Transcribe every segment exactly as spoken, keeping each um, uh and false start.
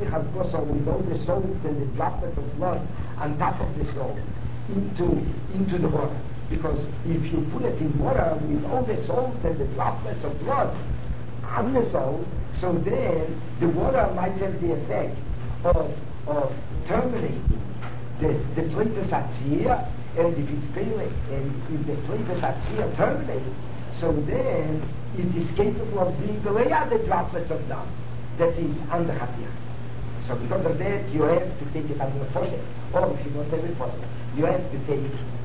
Chtichas Basar with all the salt and the droplets of blood on top of the salt into, into the water. Because if you put it in water with all the salt and the droplets of blood on the salt, so then the water might have the effect of, of terminating the, the platus atzia, and if it's failing, and if the platus atzia terminates, so then it is capable of being the way the droplets of dam that is on the Chatich. So because of that, you have to take it under the faucet, or if you don't have a faucet, you have to take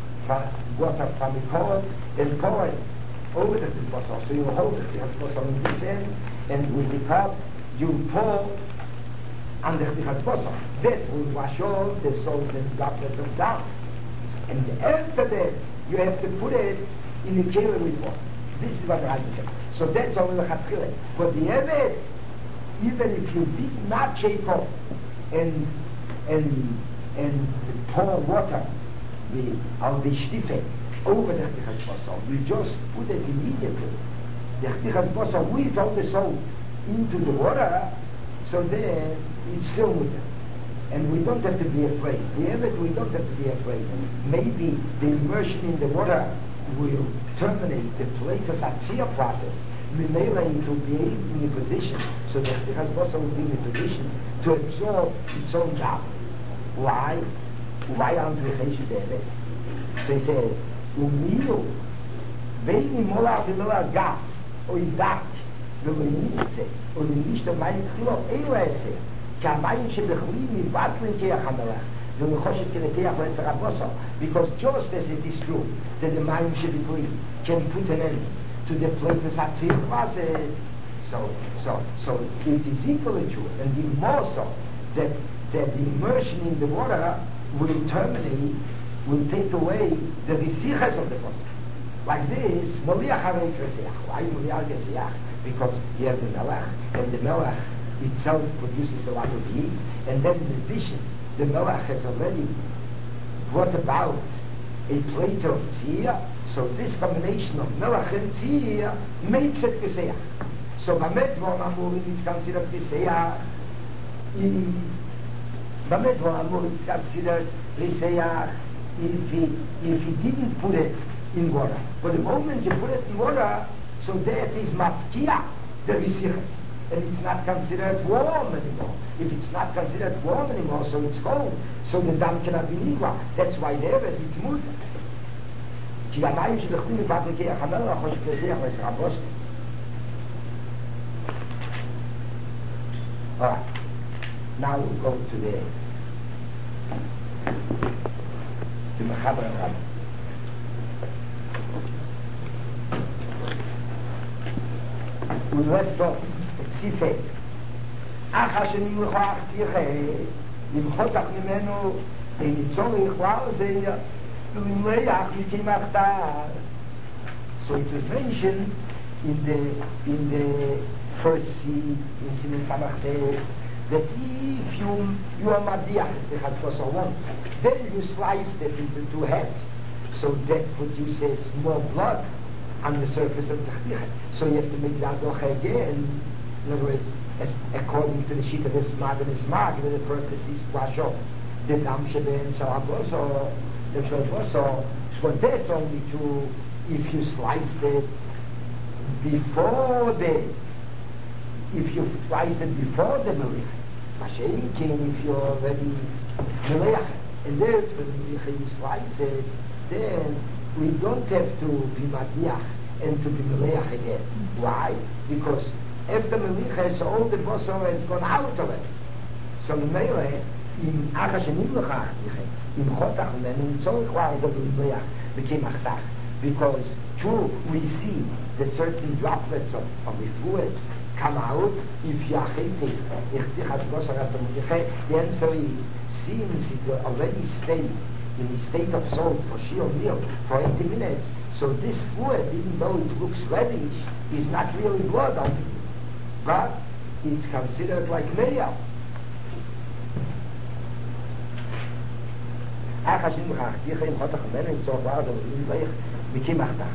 water from the pot and pour it over the bottle. So you hold it, you have to put on this end, and with the cup, you pour under the bottle. That will wash off the salt and droplets of down. And after that, you have to put it in the keilim with water. This is what the Rabbi said. So that's only the Chatchile. But the Evet, even if you did not shake off and and and pour water the on the shtife over the Chtichas Basar, you just put it immediately, the Chtichas Basar with all the salt into the water, so then it's still mutter. And we don't have to be afraid. The Evet, we don't have to be afraid. Maybe the immersion in the water will terminate the platus atzia process. Memela it will be in the position, so the Chtichas Basar will be in the position to absorb its own job. Why? Why aren't we chesed Evet? So he says, Umiyu, veini mola v'loa gas, oi dak, v'loi nitze, oi nishta mayim chilo, eila ese, ki hamayim shebechli mivatlen keach hamelech, v'loi choshet keach l'etzach ha-basar. Because just as it is true that the mayim shebechli can put an end to the platus atzia process, so, so, so it is equally true, and even more so, that, that the immersion in the water will terminate, will take away the risichas of the person. Like this, Moliach Harei Kreseach. Why Moliach Kreseach? Because you have the melech, and the melech itself produces a lot of heat, and then in addition, the melech has already brought about a plate of tzia, so this combination of melech and tzia makes it Kreseach. So Bamedvon Amurim is considered Kreseach. In Bamedvon Amurim is considered Kreseach if he, if he didn't put it in water. But the moment you put it in water, so that is mafkia, the risichas. And it's not considered warm anymore. If it's not considered warm anymore, so it's cold. So the dam cannot be nigwa. That's why there is, it's mutter. כי המים שדחים מבטל כיח המלך, חושב כזיח ועשרה בוסט. Alright, now we'll go to the to Mechaber Rabbi. We left off at Sifei. אחר שנמלכה תיכי, למחות אך ממנו, לניצור יכלל זה, ולמלח מכמחתר. So it was mentioned in the in the first seed in Simin Samach that if you you are madiach the Chadfosah once, then you sliced it into two halves, so that produces more blood on the surface of the Chticha. So you have to make that docha again. In other words, as, according to the sheet of Ismag and Ismag, the purpose is to wash off the dam sheben shalaboso, the shalaboso. So that's only true if you sliced it before the, if you sliced it before the melech. Mashenkin, if you're already melech, and then when you slice it, then we don't have to be madiach and to be melech again. Why? Because after melech, so all the basar has gone out of it. So the melech, in achas shenimlech, in chotach, and then in tzorich war, the melech became achtach. Because true, we see that certain droplets of, of the fluid come out if you are hating. The answer is, since it already stayed in the state of salt for sheer meal for eighty minutes, so this fluid, even though it looks reddish, is not really blood on it, but it's considered like meal.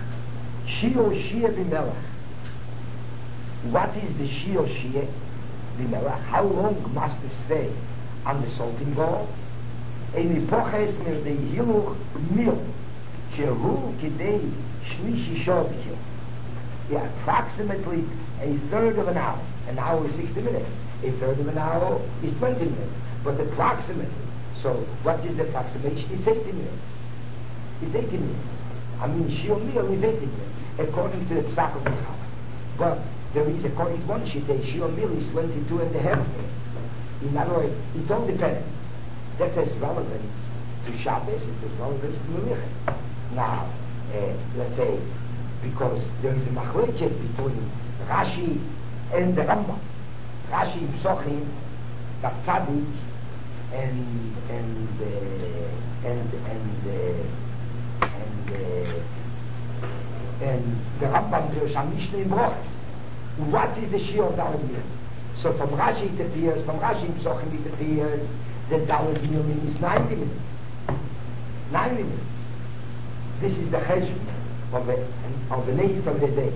Shio Shia b'melech. What is the Shio Shia? How long must it stay on the salting bowl? In epoches mir de hiluch mil, shehu kidei shlishi shodkil. Yeah, approximately a third of an hour. An hour is sixty minutes. A third of an hour is twenty minutes. But approximately. So what is the approximation? It's eighty minutes. It's eighty minutes. I mean, shiur mil is eighty minutes, according to the Psach of Michal. But there is, according to one sheet, a shiur mil is twenty-two and a half minutes. In other words, it all depends. That has relevance to Shabbos, it has relevance to Melicha. Now, uh, let's say, because there is a machlekes between Rashi and the Rambam. Rashi Psochim, Daf Tzadik, and and uh, and and uh, and uh, and the Rambam Pirush HaMishnah in Brochus. What is the shiur of Daled Milim? So from Rashi it appears, from Rashi in Psochim it appears that Daled Milim is ninety minutes. ninety minutes. This is the cheshbon of the of the eighth of the day.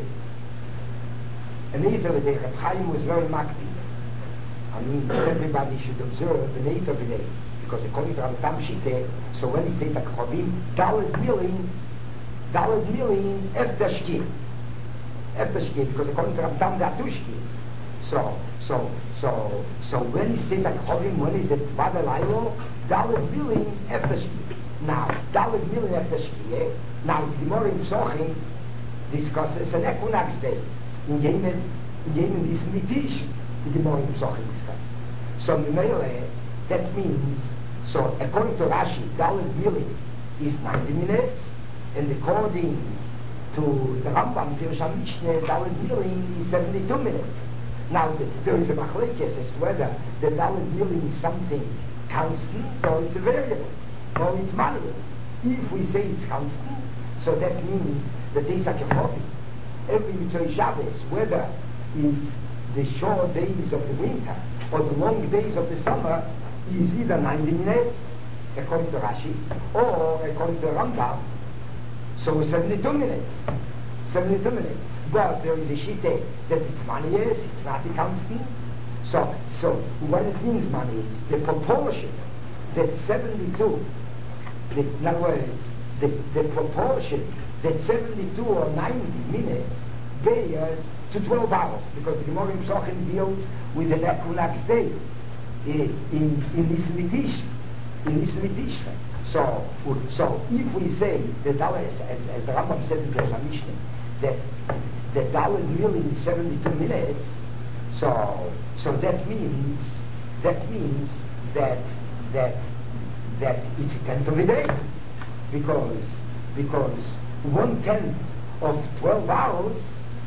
An eighth of the day, Reb Chaim was very makpid. I mean, everybody should observe the eighth of the day, because according to Rambam Shiteh, so when he says Akchavim, Daled Milim, Daled Milim, Efter Shkia, Efter Shkia, because according to Rambam, there are two Shkias. So, so, so, so when he says Akchavim, when he says Bad Elaylo, Daled Milim, Efter Shkia. Now, Daled Milim, Efter Shkia. Now, the Gemara in Psochim discusses an equinox day. In Yemen, in Yemen is Mitish, the Gemara in Psochim discusses. So, Mimele, that means, so according to Rashi, Daled Milim is ninety minutes, and according to the Rambam, Pirush HaMishnah, Daled Milim is seventy-two minutes. Now, the, there is a machlekes as to whether the Daled Milim is something constant or it's a variable, or it's manual. If we say it's constant, so that means that it's like a hobby. Every Mitzvah Shabbos, whether it's the short days of the winter or the long days of the summer, is either ninety minutes, according to Rashi, or according to Rambam, so seventy-two minutes. seventy-two minutes. But there is a shite that it's manias, it's not a constant. So, so what it means manias, the proportion that seventy-two, the, in other words, the, the proportion that seventy-two or ninety minutes bears to twelve hours, because the Gemara in Psochim deals with an equinox day in, in, in this Mitish, in this Mitish. So, so if we say the Daled, as, as the Rambam says in Pirush HaMishnah, that the Daled Milim is seventy-two minutes, so so that means that means that that that it's a tenth of a day, because because one tenth of twelve hours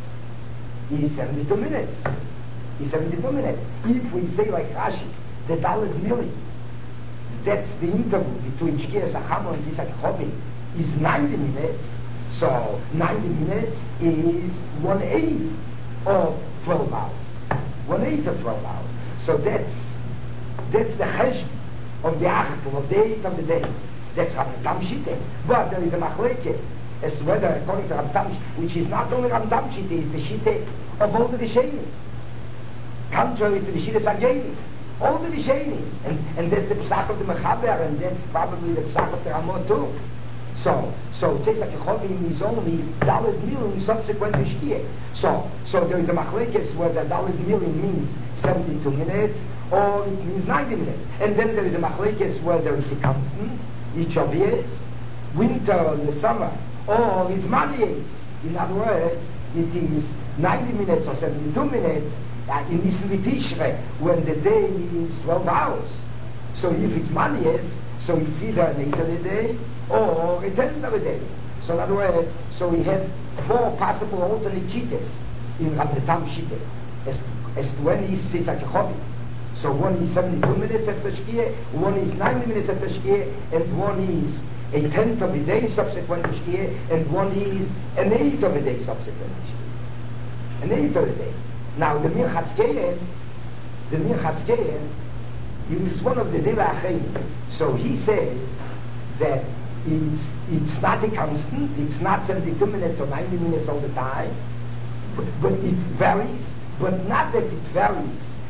is seventy-two minutes. Is seventy-two minutes. If we say like Rashi, the Daled Milim, that's the interval between Shkias Achama and Zisak Chobi, is ninety minutes. So ninety minutes is one eighth of twelve hours. One eighth of twelve hours. So that's that's the cheshbon of the achtel, of the eighth of the day. That's Rambam Shiteh. But there is a machlekes as to whether, according to Rambam, which is not only Rambam Shiteh, it's the Shiteh of all the Rishonim, contrary to the Shiteh Sageli. All the Rishonim, and and that's the Psach of the Mechaber, and that's probably the Psach of the Ramot too. So, so Tzeisak Yechovim is only Daled Milim subsequent to Shkia. So, so there is a machlekes whether Daled Milim means seventy-two minutes or it means ninety minutes. And then there is a machlekes whether it's a constant, each of years, winter or the summer, or it's manias. In other words, it is ninety minutes or seventy-two minutes uh, in Nissan Tishre, when the day is twelve hours. So if it's manias, so it's either an eighth of the day or a tenth of a day. So in other words, so we have four possible alternate cheetahs in Rambam Shiteh as, as to when he says like a hobby. So one is seventy-two minutes after Shkia, one is ninety minutes after Shkia, and one is a tenth of a day subsequent to Shkia, and one is an eighth of a day subsequent to Shkia. An eighth of a day. Now the Mir Chaskeyen, the Mir Chaskeyen, he was one of the Dila Achayim. So he says that it's, it's not a constant, it's not seventy-two minutes or ninety minutes all the time, but, but it varies, but not that it varies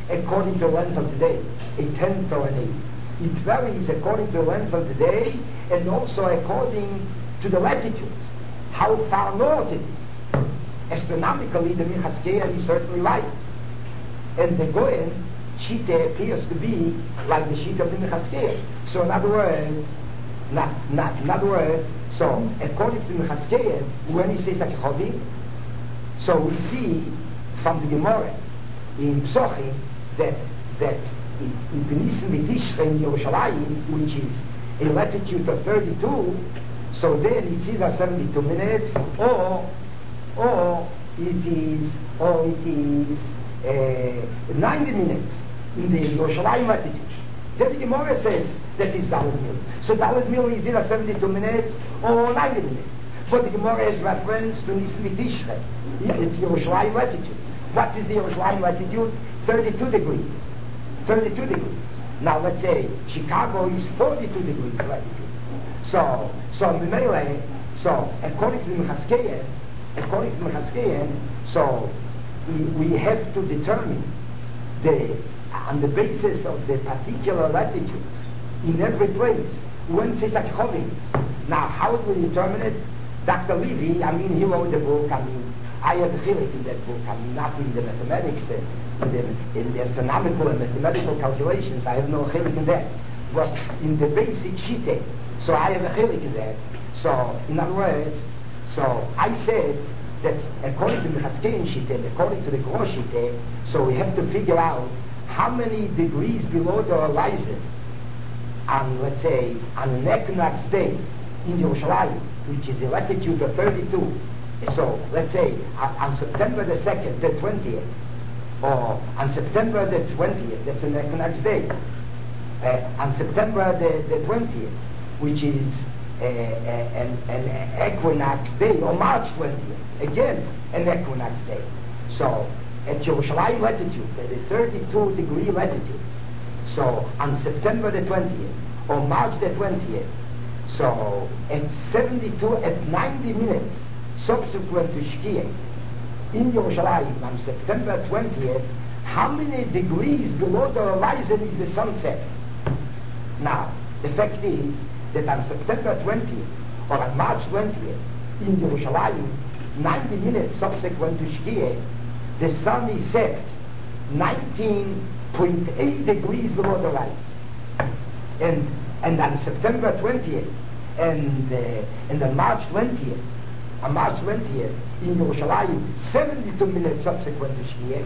according to the length of the day, a tenth or an eighth. It varies according to the length of the day and also according to the latitude, how far north it is. Astronomically, the Minchas Keil is certainly right. And the Goyen Shita appears to be like the Shita of the Minchas Keil. So in other words, not, not, in other words, so according to the Minchas Keil, when he says Akichovim, so we see from the Gemara in Psochim that that in, in Benisim V'Tishre in Yerushalayim, which is a latitude of thirty-two, so then it's either seventy-two minutes or or it is or it is uh, ninety minutes in the Yerushalayim latitude. Then the Gemara says that is Dalet Mil. So Dalet Mil is either seventy-two minutes or ninety minutes. But the Gemara has reference to Nisim V'Tishre, it's Yerushalayim latitude. What is the Yerushalayim latitude? thirty-two degrees. thirty-two degrees. Now let's say Chicago is forty-two degrees latitude. So, so Mimele, so according to the Minchas Keil, according to the Minchas Keil, so we, we have to determine the, on the basis of the particular latitude in every place, when it's Akichovim. Now, how do we determine it? Doctor Levy, I mean, he wrote the book, I mean, I have a feeling in that book, I mean, not in the mathematics, uh, in, the, in the astronomical and mathematical calculations, I have no feeling in that. But in the basic shite, so I have a feeling in that. So, in other words, so I said that according to the Minchas shite, according to the Grosh shite, so we have to figure out how many degrees below the horizon on, let's say, on an equinox day in Yerushalayim, which is a latitude of thirty-two. So, let's say, on, on September the second, the twentieth, or on September the twentieth, that's an equinox day, uh, on September the, the twentieth, which is uh, uh, an, an equinox day, or March twentieth, again, an equinox day. So, at Yerushalayim latitude, at the thirty-two degree latitude, so on September the twentieth, or March the twentieth, so at seventy-two, at ninety minutes, subsequent to Shkia, in Yerushalayim on September twentieth, how many degrees below the horizon is the sunset? Now, the fact is that on September twentieth, or on March twentieth, in Yerushalayim, ninety minutes subsequent to Shkia, the sun is set nineteen point eight degrees below the horizon. And, and on September twentieth, and, uh, and on March twentieth, on March twentieth, in Yerushalayim, seventy-two minutes subsequent to Shkia,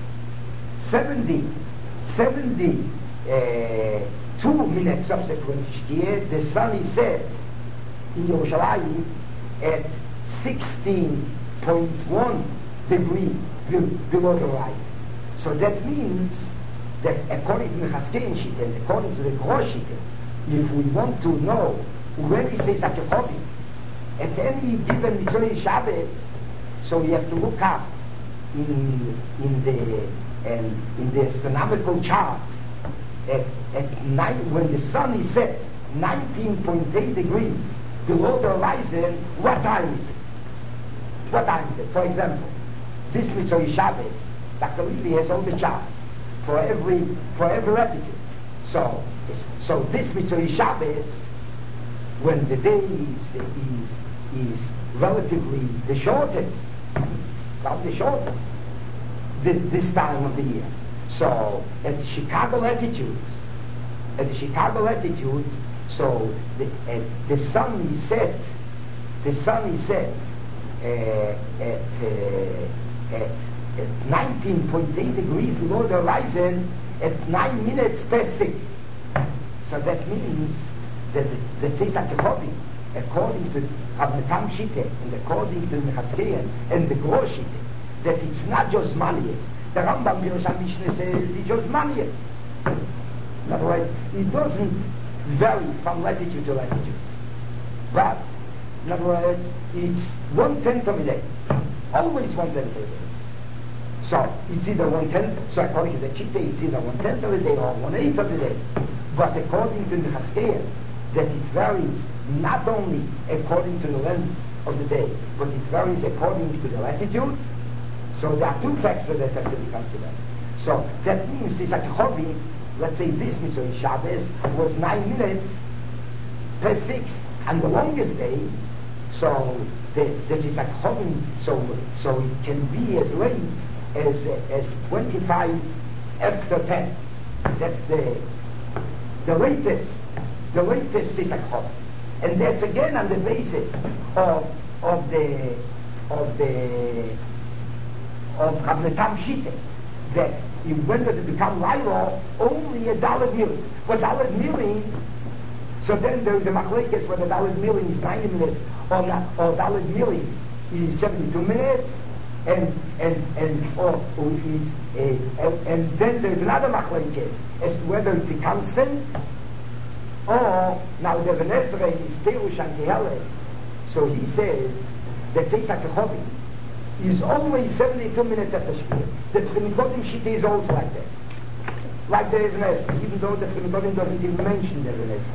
seventy, seventy, uh, two minutes subsequent to Shkia, the sun is set in Yerushalayim at sixteen point one degrees below the horizon. So that means that according to the Minchas Keil and according to the Grosh shite, if we want to know when he says Akichovim, at any given Mitzvah Shabbos, so we have to look up in in the um, in the astronomical charts at at night when the sun is set nineteen point eight degrees below the horizon. What time is it? What time is it? For example, this Mitzvah Shabbos, Doctor Levy has all the charts for every for every latitude. So so this Mitzvah Shabbos, when the day is is is relatively the shortest, about the shortest this, this time of the year. So at the Chicago latitude, at the Chicago latitude, so the, uh, the sun is set, the sun is set uh, at, uh, at, at nineteen point eight degrees below the horizon at nine minutes past six. So that means that the Tzis Akichovim, according to Avnetam Shite, and according to the Minchas Keil and the Grosh shite, that it's not just manias. The Rambam Pirush Mishnah says it's just manias. In other words, it doesn't vary from latitude to latitude. But, in other words, it's one-tenth of a day. Always one-tenth of a day. So, it's either one-tenth, so according to the Shite, it's either one-tenth of a day or one-eighth of a day. But according to the Minchas Keil, that it varies not only according to the length of the day, but it varies according to the latitude. So there are two factors that have to be considered. So that means this Akhovim, let's say this Mitzvah Shabbos was nine minutes per six, and the longest days, so the the Akhovim, so so it can be as late as as twenty-five after ten. That's the the latest the latest Akhovim, and that's again on the basis of of the of the of Rabnetam Shite, that when does it become Laila? Only a dollar milling. For dollar milling, so then there is a machlekes whether dollar milling is ninety minutes or not, or dollar milling is seventy-two minutes, and and and or, or is a, and, and then there is another machlekes as to whether it's a constant or now the Venesre is Terush and Keheles. So he says that Teisach Kehovim is always seventy-two minutes after Shkia. The Primigodim Shita is also like that. Like the Venesre, even though the Primigodim doesn't even mention the Venesre.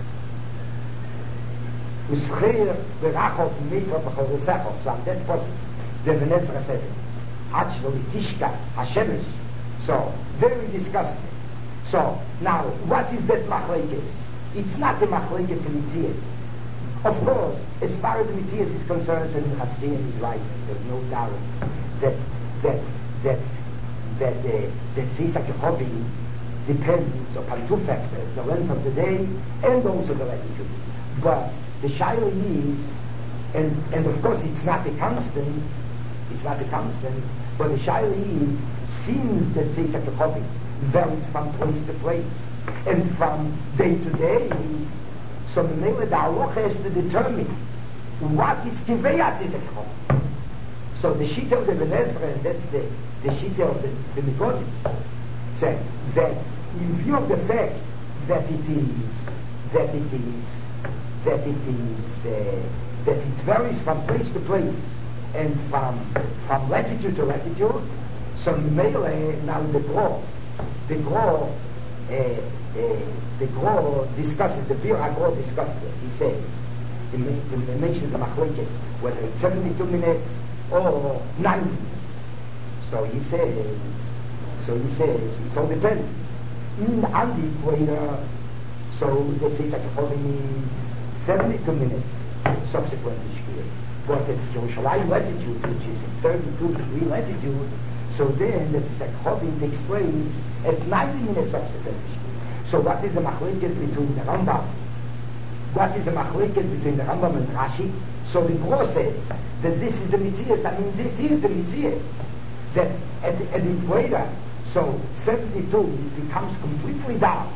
Uschir Berachov Mitra B'chol Resachov. So on that was the Venesre says it. Actually, Tishka Hashemesh. So very disgusting. So now, what is that machlekes? It's not the machlekes in Mitzias. Of course, as far as the Mitzias is concerned, and Chaskias is right. There's no doubt that that that that the the Tzisa Kechovi depends upon two factors: the length of the day and also the latitude. But the Shaila is, and and of course, it's not a constant. It's not a constant. But the Shaila is, since the Tzisa Kechovi varies from place to place and from day to day, so the Mele the Halacha has to determine what is Kiveyat Tzisa Kechovi. So the Shita of the Venesre, and that's the the Shita of the, the Migodim, say that in view of the fact that it is that it is that it is uh, that it varies from place to place and from from latitude to latitude, so Mele now the Gro, the Gro, uh, uh, the Gro discusses, the Bir HaGro discusses it. He says, he mentions the machlekes, whether it's seventy-two minutes or ninety minutes. So he says, so he says, it all depends. In on the equator, so the Tzisa Kechovi is seventy-two minutes subsequent to Shkia. But at Yerushalayim latitude, which is in thirty-two degree latitude, so then the Tzisa Kechovi takes place at ninety minutes subsequent to Shkia. So what is the machlekes between the Rambam? What is the machlekes between the Rambam and Rashi? So the Gro says that this is the Mitzias. I mean, this is the Mitzias. That at the, at the equator, so seventy-two, it becomes completely dark.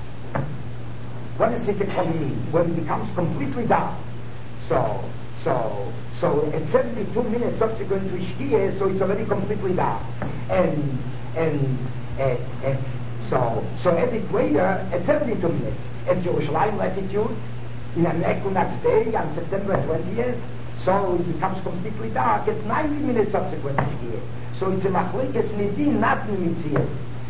What does Tzisa Kechovi mean? When it becomes completely dark. So, so, so at seventy-two minutes subsequent to Shkia, so it's already completely dark. And, and, and, and so, so at the equator, at seventy-two minutes, at Yerushalayim latitude, in an equinox day on September twentieth, so it becomes completely dark at ninety minutes subsequent to Shkia. So it's a machlekes nidin, not mitzias.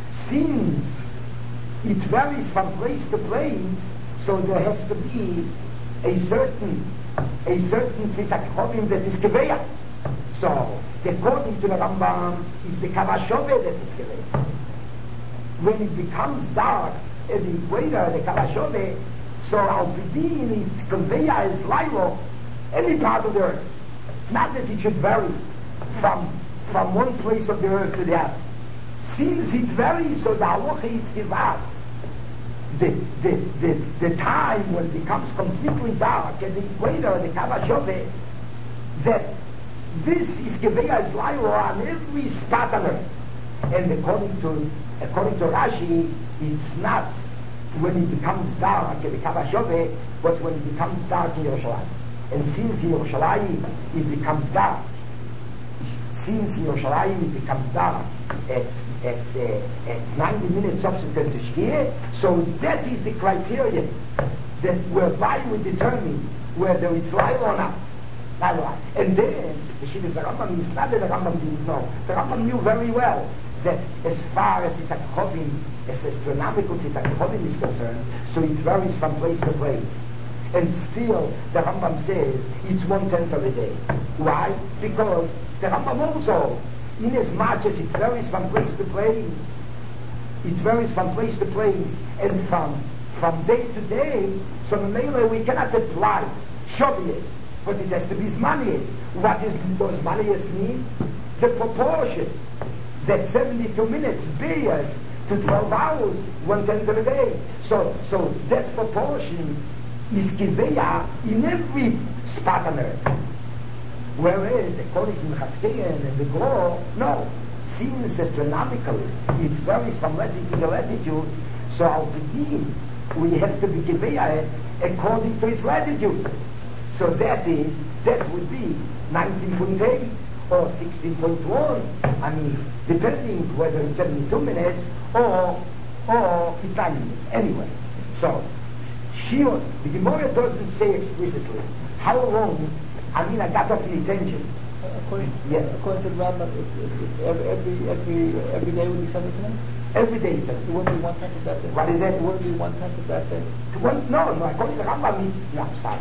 Since it varies from place to place, so there has to be a certain a certain Tzisa Kechovi that is Keveya. So according to the Rambam, it's the Kavashove that is Keveya. When it becomes dark at the equator, the Kavashove, so Al-Pidin, its Keveya is Lailo, any part of the earth. Not that it should vary from from one place of the earth to the other. Since it varies, so the halacha is kivas. The, the, the, the time when it becomes completely dark at the equator, the Kavashove, that this is Keveya is Lailo on every spot on earth. And according to according to Rashi, it's not when it becomes dark at the Kavashove, but when it becomes dark in Yerushalayim. And since in Yerushalayim it becomes dark, since in Yerushalayim it becomes dark at at, uh, at ninety minutes subsequent to Shkia, so that is the criterion that whereby we determine whether it's live or not. And then the Shivas Rambam is not that the Rambam didn't know. The Rambam knew very well that as far as Tzisa Kechovi, as astronomical Tzisa Kechovi is concerned, so it varies from place to place. And still, the Rambam says it's one tenth of a day. Why? Because the Rambam also, in as much as it varies from place to place, it varies from place to place and from from day to day. So mainly we cannot apply Shabbos, but it has to be Zmaniyos. What does those Zmaniyos mean? The proportion that seventy-two minutes bears to twelve hours, one tenth of a day. So, so that proportion is Kiveya in every spot on earth. Whereas, according to Chaskeyan and the Gro, no. Seems astronomically, it varies from latitude to latitude. So, our begin, we have to be Kiveya according to its latitude. So that is, that would be nineteen point eight or sixteen point one. I mean, depending whether it's seventy-two minutes or or it's ninety minutes. Anyway, so sure, the Gemara doesn't say explicitly how long. I mean, I got off the tangent. According, yeah. according to the Rambam, it's, it's, it's every every every every day would be seventy minutes. Every day is seventy. It wouldn't be one tenth of that day. What is that? It wouldn't be one tenth of that day. One, no, no. According to the Rambam, it's no, sorry.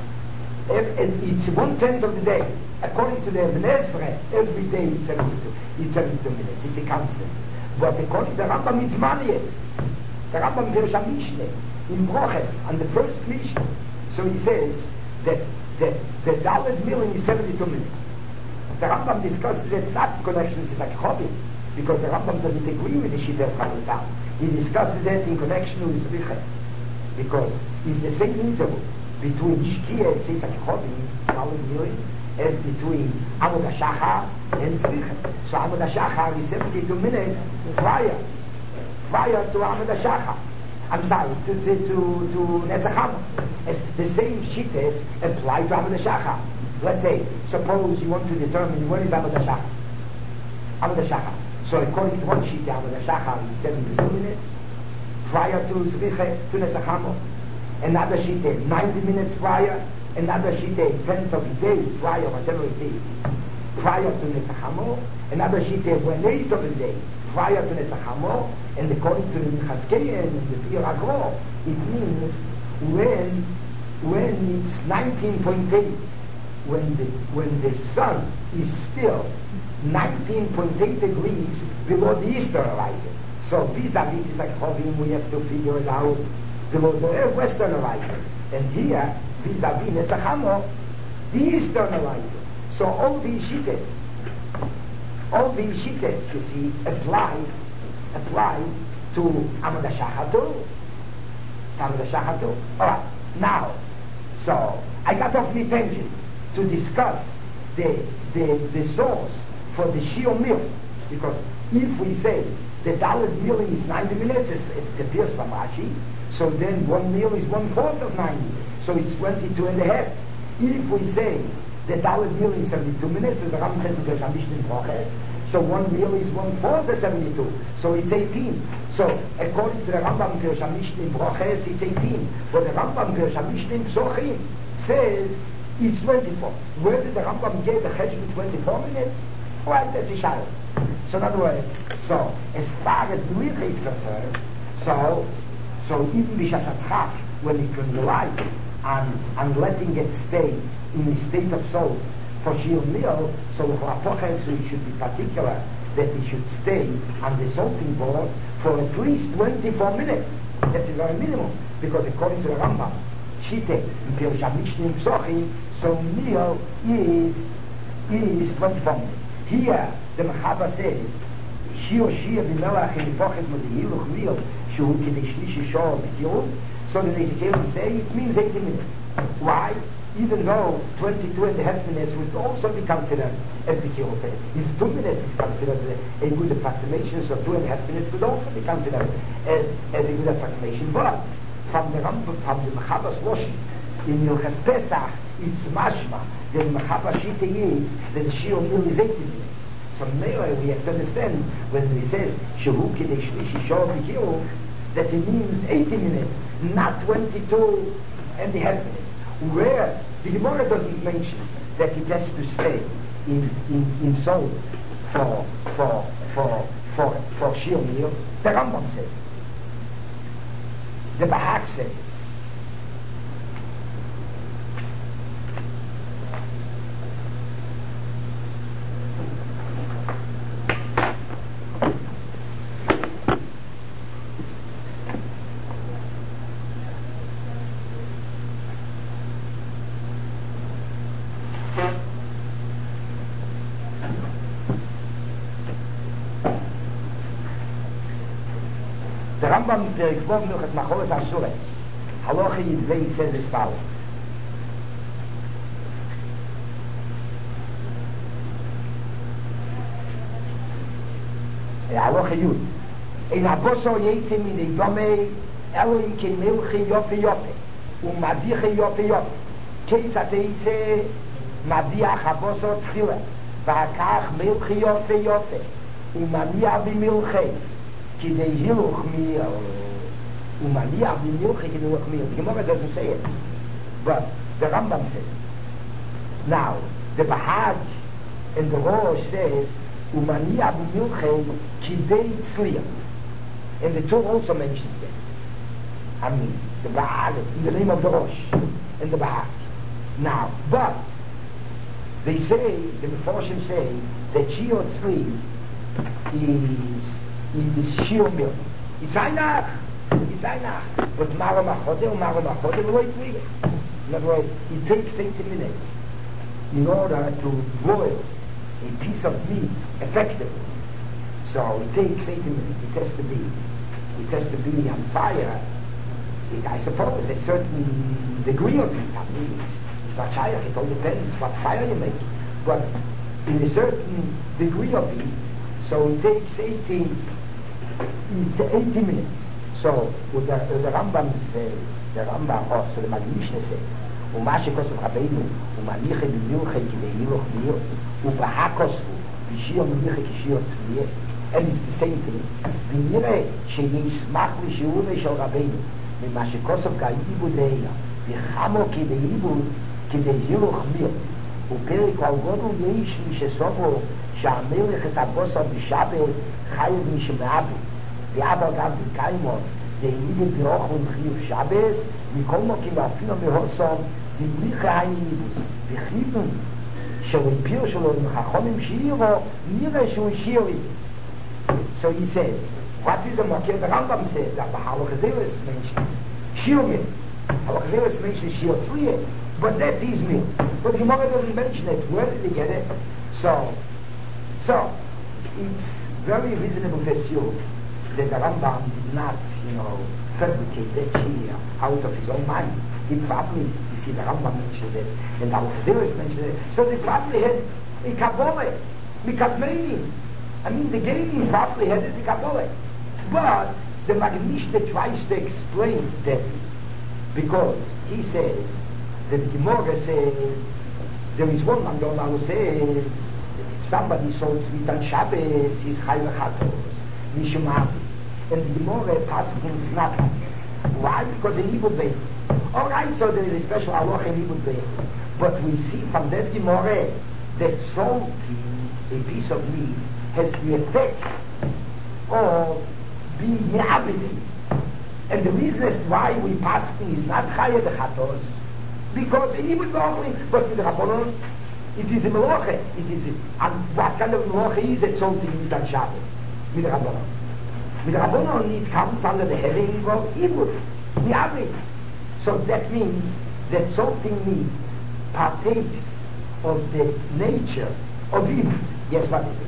It's one tenth of the day. According to the Ibn Ezra, every day it's seventy-two. It's seventy-two minutes. It's a constant. But according to the Rambam, it's Manias. The Rambam Pirush HaMishneh in Broches on the first Mishnah. So he says that the the Dalet Milim is seventy-two minutes. The Rambam discusses it not in connection with Zak Chobi, because the Rambam doesn't agree with the Shita of Chalatal. He discusses it in connection with Zricha, because it's the same interval between Shkia and Zak Chobi, Dalet Milim, as between Amud HaShachar and Zricha. So Amud HaShachar is seventy-two minutes prior, prior to Amud HaShachar. I'm sorry, to to to, to Netzach Hamon. As the same shittas apply to Amud HaShachar. Let's say, suppose you want to determine when is Amud HaShachar. Amud HaShachar. So according to one sheet, Amud HaShachar is seventy-two minutes prior to Zricha, to Netzach Hamon. Another sheet, ninety minutes prior. Another sheet, tenth of the day prior, whatever it is, prior to Netzach Hamon. Another sheet, one eighth of the day prior to Netzach Hamon. And according to the Chaskeyan and the Pir Agro, it means when when it's nineteen point eight, when the when the sun is still nineteen point eight degrees below the eastern horizon. So vis-a-vis is like Chovim, we have to figure it out below the western horizon. And here, vis-a-vis Netzach Hamon, the eastern horizon. So all these shittas, all these shittas, you see, apply apply to Amud HaShachar too. Amud HaShachar too. Alright, now, so I got off my tangent to discuss the, the, the source for the Shio Mil, because if we say the Dalet Mil is ninety minutes, it appears from Rashi, so then one meal is one fourth of ninety, so it's twenty-two and a half. If we say the Dalet Mil is seventy-two minutes, as the Rambam says in the Mishnah Broches, so one meal is one fourth of seventy-two, so it's eighteen. So according to the Rambam Pirush HaMishneh Broches, it's eighteen. But the Rambam Pirush HaMishneh Psochim says it's twenty-four. Where did the Rambam get the cheshbon twenty-four minutes? Well, that's a child. So in other words, so as far as the Mircha is concerned, so so even Bishas Atchaf, when it can rely on, on letting it stay in a state of soul for Shir Mil, so he should be particular that he should stay on the salting board for at least twenty-four minutes. That's the very minimum, because according to the Rambam, Shite, in Pirush HaMishneh Psochim, so Mil is, is twenty-four minutes. Here, the Mechaba says, Shir Shir B'melach Elipochet Modihiluch Mil, Shuhu Kidei Shlishi Shor B'Kirub. So the Nezikim say it means eighty minutes. Why? Even though twenty-two and a half minutes would also be considered as the Kirub. If two minutes is considered a, a good approximation, so two and a half minutes would also be considered as, as a good approximation. But from the Rambam, from the Mechabas Loshi, in Ilchas Pesach, it's mashma that the Mechaba Shita is that the Shir Mil is eighty minutes. So now we have to understand when he says Shehu Kidei Shlishi Shor B'Kirub, that it means eighty minutes, not twenty-two and a half minutes. Where the Gemara doesn't mention that it has to stay in in, in soul for for for for for Shir Mil, the Rambam says. The Bahak says. Rambam Perek Vov Milchas Macholes Asure Halacha Yidvei says as follows. Halacha Yud Ein Aboso Yetze Minei Domei Elohim Ke Milchi Yofe Yofe Umadiche Yofe Yofe Keis Ateitze Madiach Aboso Tchila V'akach Milchi Yofe Yofe Umaniach B'Milchei Kidei Hiluch Mil Umaniach B'Milchei Kidei Hiluch Mil. The Gemara doesn't say it, but the Rambam says it. Now, the Bahag and the Rosh says Umaniach B'Milchei Kidei Tzliach, and the two also mentions it. I mean, the Bahag in the name of the Rosh and the Bahag. Now, but they say, the Meforshim say that Shiur Tzli is is Shiur Mil. It's Einach, it's Einach. But Mara Machode, Mara Machode, will wait for it. In other words, it takes eighty minutes in order to boil a piece of meat effectively. So it takes eighty minutes. It has to be, it has to be on fire. It, I suppose a certain degree of heat. I mean, it's, it's not shaykh. It all depends what fire you make. But in a certain degree of heat, so it takes eighty, eighty minutes. So what the, the Rambam says, the Rambam also, the Magishna says, Umashe Kosav Rabbeinu, Umaniche B'Milchei Kidei Hiluch Mil, Ubahakosvu, B'Shir Miliche Kishir Tzliach. And it's the same thing. V'nireh sheyismach l'shiurei shel Rabbeinu, mima shekosav ka'ibud le'ila, v'chamo kidei ibud, kidei hiluch mil, ופרק על גודל יש מי שסובו שהמלך הסבוסו בשבס חייב מי שמעבו ואבל גם בקיימון זה איבד ברוך ומחיוב שבס מכל מוקים ואפילו מהוסון ומליחה העין איבוד וחיבון שהפיר שלו עם חכונים שירו נראה שהוא שיר איבוד. So he says, what is the mokir? The Rambam says that the Halachazelis mentioned shir mil. Halachazelis mentioned shir tzliach, but that is mil. But the Gemara doesn't mention it. Where did they get it? So, so it's very reasonable to assume that the Rambam did not, you know, fabricate that shir out of his own mind. He probably, you see, the Rambam mentioned it, and the Halachazelis mentioned it. So they probably had a Kabbalah, Mikatmeini. I mean, the Gelim probably had it, the Kabbalah. But the Magishna tries to explain that because he says, that the Gemara says, there is one Mandona who says, if somebody sold Tzvit on Shabbos, he's Chai V'Chatos, Mishumavi. And the Gemara passes in Snap. Why? Because in Ibud Beit. Alright, so there is a special halacha in Ibud Beit. But we see from that Gemara that salting a piece of meat has the effect of being me'abedin. And the reason as why we pass is not Chaya V'Chatos, because in Ibud Beit, but with the Rabbanon, it is a melacha. It is a, and what kind of melacha is it salting meat on Shabbos? With the Rabbanon. With the Rabbanon, it comes under the heading of Ibud, me'abedin. So that means that salting meat partakes of the nature of Ibud. Yes, what is it?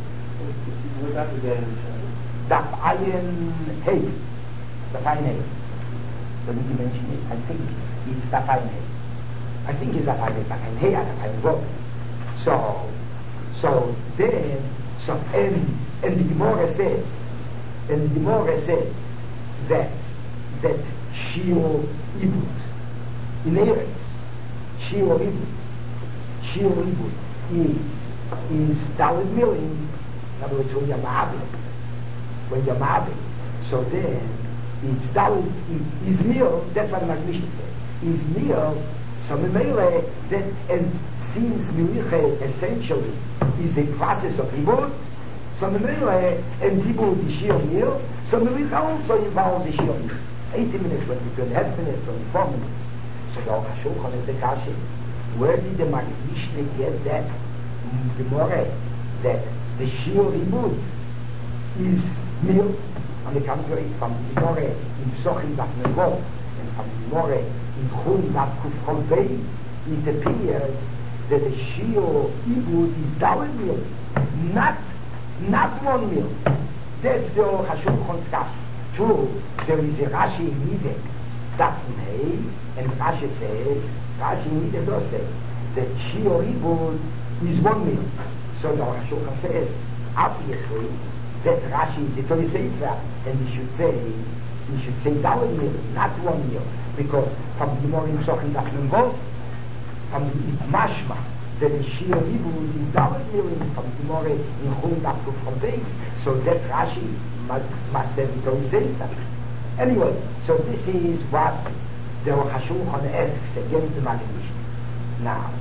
Daf Ayin Hey. Daf Ayin Hey. Doesn't he mention it? I think it's Daf Ayin Hey. I think it's Daf Ayin Hey. Daf Ayin Hey. So, so then, so and and the Gemara says, and the Gemara says that that Shiur Ibud in Eretz, Shiur Ibud, Shiur Ibud is is Daled Milim. In other words, when you're ma'abed, when you're ma'abed, so then it's Daled is meal. That's what the Magishna says. Is meal. So Memele that and seems Milicha essentially is a process of Ibud. So Memele and Ibud is Shiur meal. So Milicha also involves the Shiur meal. Eighty minutes, when you can have minutes, or four minutes. So the Aruch HaShulchan is a kashi. Where did the Magishna get that? The Gemara that the Shiur Ibud is meal. On the contrary, from the Gemara in Psochim Daf Memor and from the Gemara in Chum Daf Kuf Chol Beis, it appears that the Shiur Ibud is Daled meal, not not one meal. That's the Aruch HaShulchan's kash. True, there is a Rashi in Midek, that in Hey, and Rashi says, Rashi in Midek does say, that Shio Ribud is one meal. So the Shulchan says, obviously, that Rashi is a Torah Sefer, and he should say, he should say Dalet meal, not one meal, because from the Gemara in Pesachim Daf Memvov, from the Mashma, that the Shio Ribud is Dalet meal, from the Gemara in Chum Daf from base, so that Rashi must must have a Torah Sefer. Anyway, so this is what the Rosh Hashanah asks against the Maggid Mishnah. Now,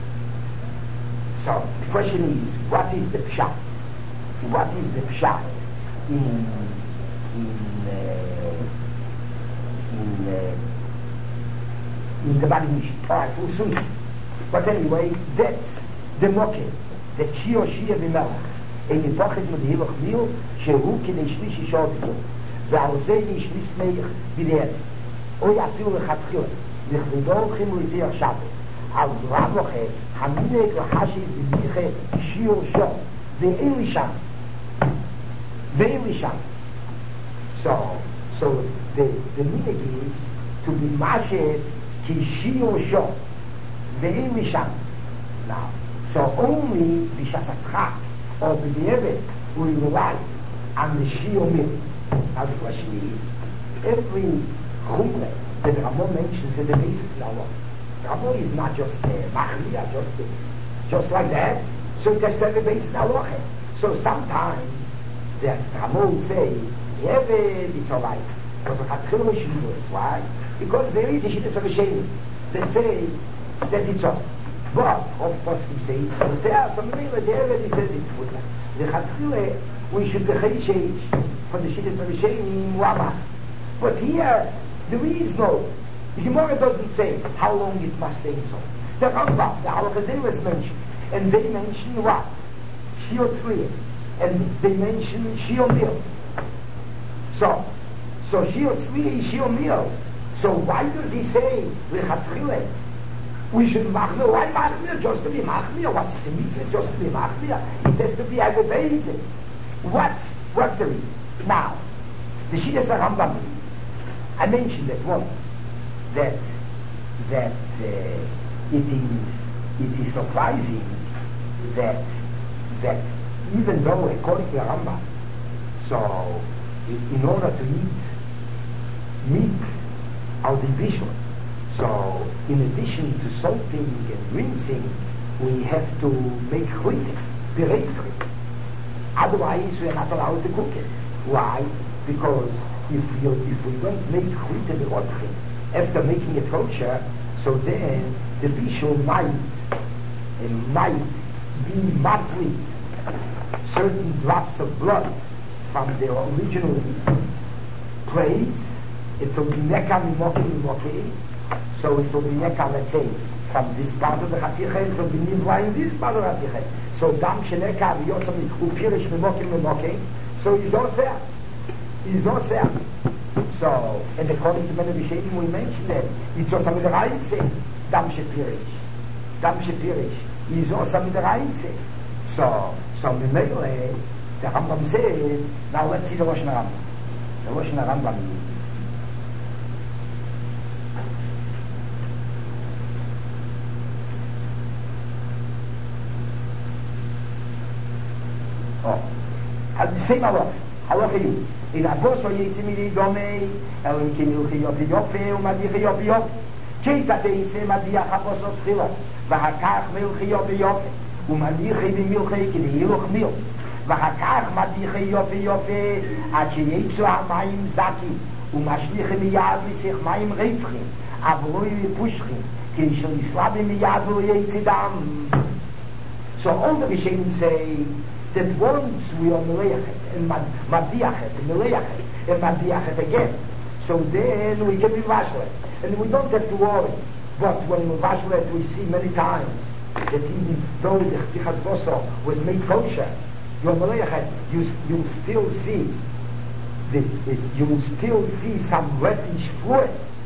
so the question is, what is the pshat? What is the pshat in in uh, in uh, in the Maggid Mishnah? All right, we'll soon see. But anyway, that's the mocker, the Chio Shia B'Melech. In the Pachis with the Hilach Mil, Shehu Kidei Shlishi Shavio, ועל זה יש לסמך בדעת או יפילו לכתחילה לכבודו הולכים ליציח שבס על רב לכם המינק לחשיב במיכה שיעור שוב ואין לי שans ואין לי שans so so the the minhag is to be mashed ki שיעור שוב ואין לי שans now so only b'shasatcha or b'di'evet we rely on the shiur mil. Now the question is, every chumre that the Ramon mentions is a basis in Allah. Ramon is not just uh, machliya, just uh, just like that. So it has to have a basis in Allah. So sometimes the Ramon will say, yeah, it's alright. But the Chatchil we should do it. Why? Because there is a shittas of a shame that say that it's us. But of course he says it's good. There are some people there that he says it's good. The Chatchil we should be chayish from the shittas of Rishonim Wama. But here, there is no. The Gemara doesn't say how long it must stay so. The Rambam, the Halakha was mentioned, and they mention what? Shiur Tzliya, and they mention Shiur Mil. So, so Shiur Tzliya is Shiur Mil. So why does he say Lechatchile? We should machmir. Why machmir? Just to be machmir. What's the mitzvah? Just to be machmir. It has to be at the basis. What's what's the reason? Now, the Shittas Rambam is, I mentioned that once, that that uh, it is it is surprising that that even though according to the Rambam, so in, in order to eat meat artificial, so in addition to salting and rinsing, we have to make chlitik, bereitri. Otherwise, we are not allowed to cook it. Why? Because if we if we don't make chlitik bereitri after making it kosher, so then the bishul might and might be matlit certain drops of blood from the original place. It will be mekah mimokim mimokim. So it will be mekah, let's say, from this part of the chaticha, it will be nivra in this part of the chaticha. So dam sheneka v'yotzam upirish mimokim mimokim. So he's oseh. He's oseh. So, and according to many Rishonim, we mentioned that it's oseh mid'oraisa. Dam shepirish. Dam shepirish. He's oseh mid'oraisa. So, so Mimele, the Rambam says, now let's see the Rosh Hashanah Rambam. The Rosh Hashanah Rambam is, oh, at the same halacha, halacha you, in Avos or Yitzimili Domei, Elim Kimilchi Yopi Yopi, Umadichi Yopi Yopi, Keisa Teise Madiach Avos or Tchila, Vahakach Milchi Yopi Yopi, ומדיחי במילכי כדי הילוך מיל ואחר כך מדיחי יופי יופי עד שיצאו המים זקים ומשליחי מיד מסיך מים רפכים עברו ופושכים כדי שנסלבים מיד ולא יצא דם. So all the Rishonim say that once we are meleachet and madiachet and meleachet and madiachet again, so then we can be vashlet and we don't have to worry. But when we vashlet we see many times that even though the Chtichas Boso was made kosher, your Meleachet, you you still see the, the you will still see some reddish fluid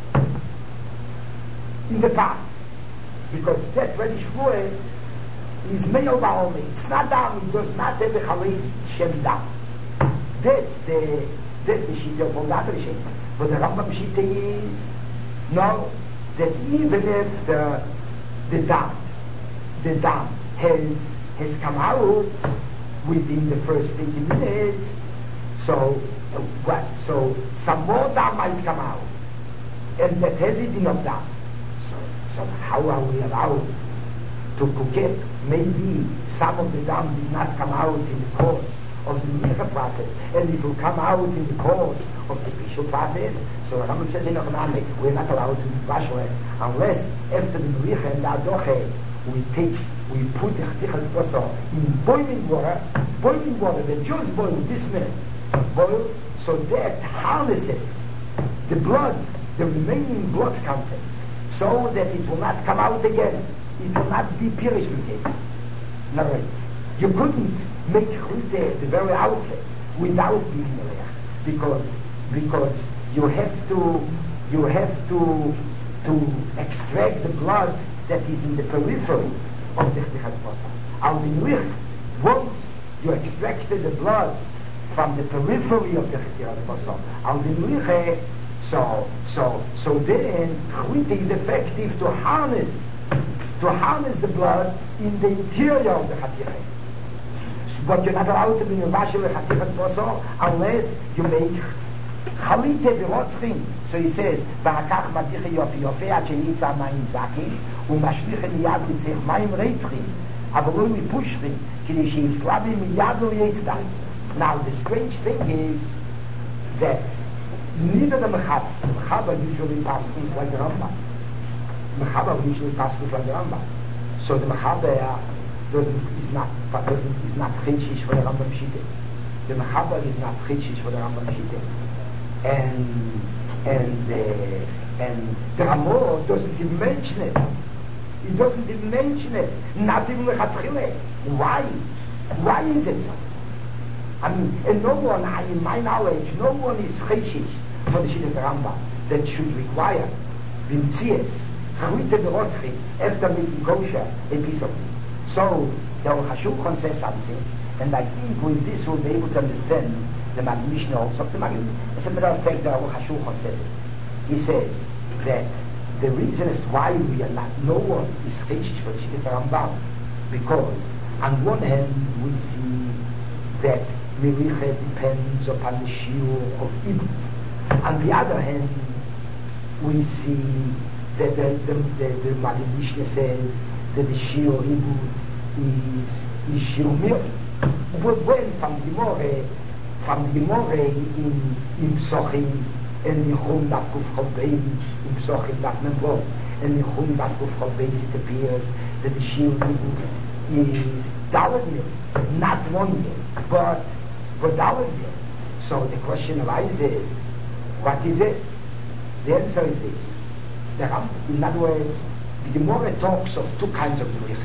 in the pot, because that reddish fluid is male baomi. It's not dam. It does not have a chalei shem dam. That's the that's the Shita of all the other Shita. But the Rambam Shita is no, that even if the the dam the dam has has come out within the first eighty minutes, so uh, what? So some more dam might come out, and that has it enough dam. So, so how are we allowed to cook it? Maybe some of the dam did not come out in the course of the Miricha process, and it will come out in the course of the Bishul process. So the Rambam says in Ochanami, we're not allowed to wash it unless after the Miricha and the Adoche we take, we put the Chatichas Basar in boiling water, boiling water that just boiled this minute, boil, so that harnesses the blood, the remaining blood content, so that it will not come out again. It will not be perished again. In other words, you couldn't make chute the very outset without being a because because you have to you have to to extract the blood that is in the periphery of the Chatichas Basar. Al Binlich, once you extracted the blood from the periphery of the Chatichas Basar, Al Binlich, so so so then chute is effective to harness to harness the blood in the interior of the Chatichas. But you're not allowed to be in Vashel Chatichas Basar unless you make Chalite V'Rotchim. So he says, V'akach Madiche Yofi Yofi Ad She'yitza Mayim Zakim U'mashliche Miyad Mitzich Mayim Reitzchim Avaloi Mipushchim K'dei She'yislavim Miyad Lo Yitzdan. Now the strange thing is that neither the Mechaber, Mechaber usually passes like the Rambam. Mechaber usually passes like the Rambam. So the Mechaber doesn't is not doesn't is not Chidshish for the Rambam Shita. The Mechaber is not Chidshish for the Rambam Shita. And and uh, and the Ramor doesn't even mention it. He doesn't even mention it. Not even Lechatchile. Why? Why is it so? I mean, and no one, in my knowledge, no one is Chidshish for the Shittas Rambam that should require Vimtzias, Chute V'Rotchim, after making kosher a piece of meat. So the Hashulchan says something, and I think with this we'll be able to understand the Maggid Mishnah also of the Maggid. As a matter of fact, the Hashulchan says it. He says that the reason is why we are not, no one is Chidshish for the Shittas Rambam, because on one hand we see that Miricha depends upon the shiur of Ibud. On the other hand, we see that the, the, the, the Maggid Mishnah says that the shiur Ibud is, is shiur Mir. When from the Gemara, from the Gemara in, in Psochim, and in Chum Daf Kuf Chol Beis, in Psochim Daf Memvov, and in Chum Daf Kuf Chol Beis, it appears that the shiur Ibud is Dalet Mir, not one Mir, but but Dalet Mir. So the question arises, what is it? The answer is this. The Ram, in other words, the Gemara talks of two kinds of Miricha.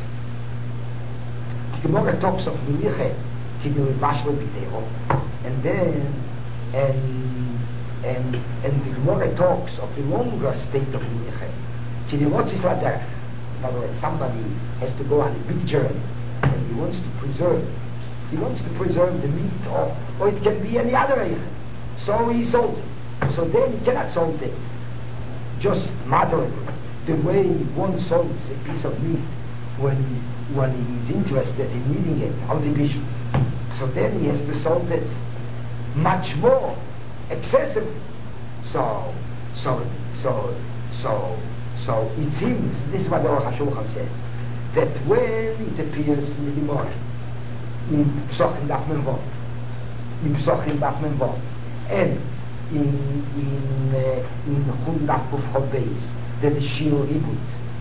The Gemara talks of Miricha, Kidei Bashlo B'Teiro, and then, and, and, and the Gemara talks of the longer state of Miricha, Kidei Rotzis Laderech. In other words, somebody has to go on a big journey, and he wants to preserve, he wants to preserve the meat, or, or it can be any other Eichel. So he sold it. So then he cannot salt it just moderately, the way one salts a piece of meat when when he is interested in eating it, on the bishul. So then he has to salt it much more, excessively. So, so, so, so, so it seems, this is what the Aruch HaShulchan says, that when it appears in the Gemara, in Psochim Daf Memvov, in Psochim Daf Memvov, and in in uh, in Chum Daf Kuf Chol Beis, that the shiur Ibud,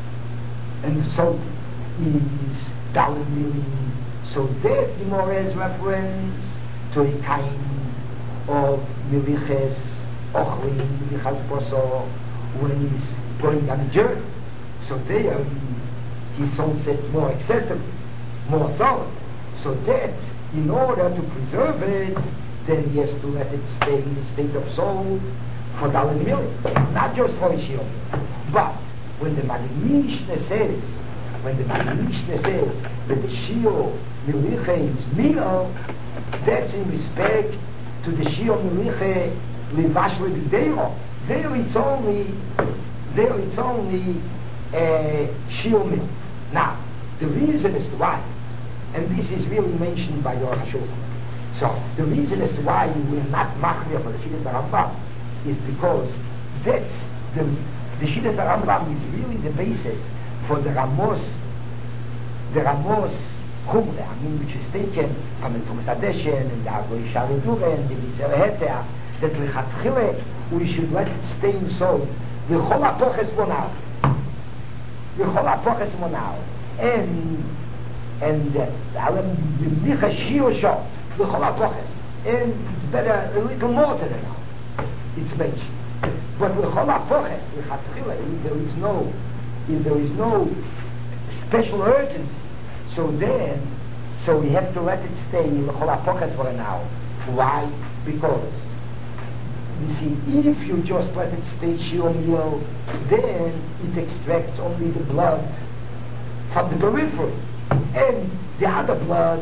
and so is Dalet Mirim. So that the Gemara's reference to a kind of Miriches Ochlim, Mirichas Basar, when he's going on a journey. So there he, he salts it more excessively, more thoroughly. So that in order to preserve it, then he has to let it stay in the state of soul for Dalet Mirim, not just for Shiur. But when the Maggid Mishnah says, when the Maggid Mishnah says that the Shiur Miricha is Milo, that's in respect to to the Shio Meliche Livashli B'Deiro. There it's only, there it's only uh, Shio Mil. Now, the reason as to why, and this is really mentioned by Yoram Shulchan. So, the reason as to why we're not machmir for the Shidduch Rambam is because that's the the Shidduch Rambam is really the basis for the Ramos, the Ramos Chumre, I mean, which is taken from the Tumas Adeshen and the Agoi Sharedure and the Mitzvah Heter, that lechatchile we should let it stay in soul. The Chol HaPoches Monau, the Chol HaPoches Monau, and and Alam Yimnicha Shio Shop, the Chol HaPoches, and it's better a little more than enough. It's mentioned. But the Chol HaPoches, the Chatchila, if there is no, if there is no special urgency, so then, so we have to let it stay in the Chol HaPoches for now. Why? Because, you see, if you just let it stay Shio Mil, then it extracts only the blood from the periphery. And the other blood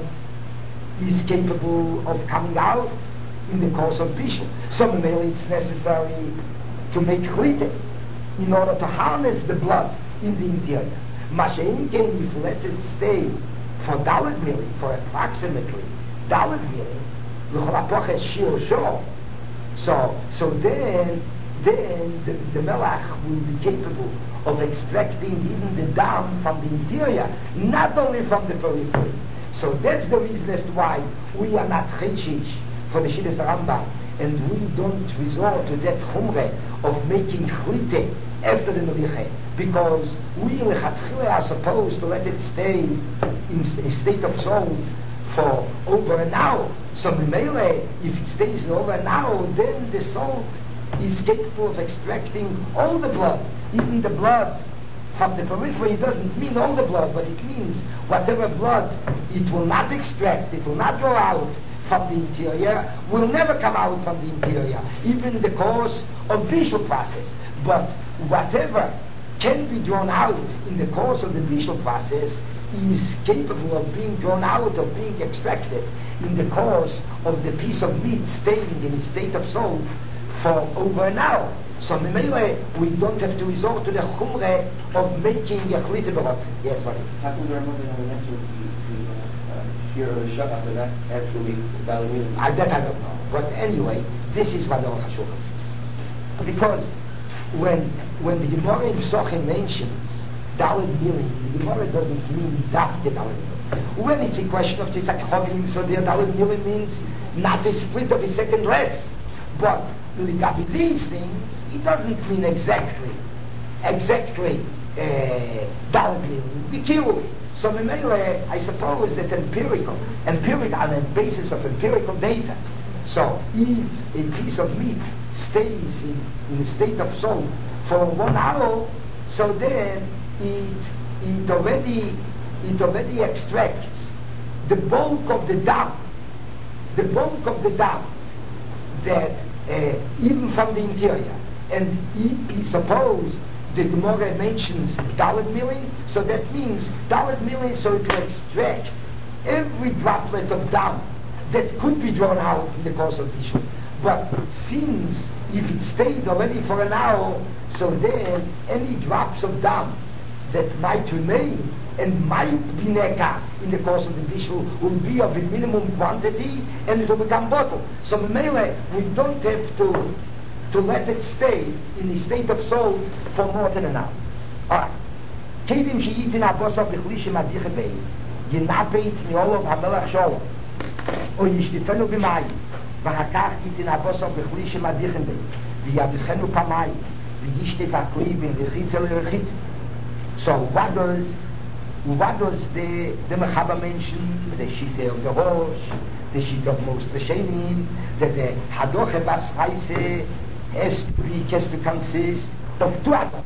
is capable of coming out in the course of Bishul. So maybe it's necessary to make chlite in order to harness the blood in the interior. Mashen can, if you let it stay for Dalet milli, for approximately Dalet milli, the Cholapoches Shio Shor. So, so then, then the, the Melach will be capable of extracting even the dam from the interior, not only from the periphery. So that's the reason as to why we are not cheshish for the Shidduch Rambam, and we don't resort to that chumre of making chlite after the meliche, because we lechatchile are supposed to let it stay in a state of salt for over an hour. So memele, if it stays over an hour, then the salt is capable of extracting all the blood, even the blood from the periphery. It doesn't mean all the blood, but it means whatever blood it will not extract, it will not draw out from the interior, will never come out from the interior, even in the course of visual process. But whatever can be drawn out in the course of the visual process is capable of being drawn out, of being extracted in the course of the piece of meat staying in a state of salt for over an hour. So memele, we don't have to resort to the chumre of making a chlite berot. Yes, what? How come there are more than an answer to hear the shut after that actually valuing? I that I don't know. But anyway, this is what the Aruch HaShulchan says. Because when when the Gemara in Psochim mentions Dalet Milim, the Gemara doesn't mean that the Dalet Milim. When it's a question of Tzak Chovim, so the Dalet Milim means not a split of a second less. But with these things, it doesn't mean exactly, exactly Dalet Milim. Be careful. So memele, I suppose that empirical, empirical on the basis of empirical data. So if a piece of meat stays in, in a state of salt for one hour, so then it it already it already extracts the bulk of the dam, the bulk of the dam that uh, even from the interior. And if we suppose the Gemara mentions Dalet milling, so that means Dalet milling, so it will extract every droplet of dam that could be drawn out in the course of Bishul. But since if it stayed already for an hour, so then any drops of dam that might remain and might be neka in the course of the Bishul will be of a minimum quantity and it will become bottle. So memele, we don't have to to let it stay in the state of salt for more than an hour. Alright. Kedim she'itin abosov b'chlishim adiche bei ינפץ מעולו המלך שולו או ישטפנו במים ואחר כך ייתן הבוסר בחלישם אדיכם בי וידיכנו פעמיים וישטף הכלי בין רחיצה לרחיצה. So what does what does the the Mechaba mention? The Shita of the Rosh, the Shita of most Rishonim, that the Hadoche Bas Reise has to be, has to consist of two atoms.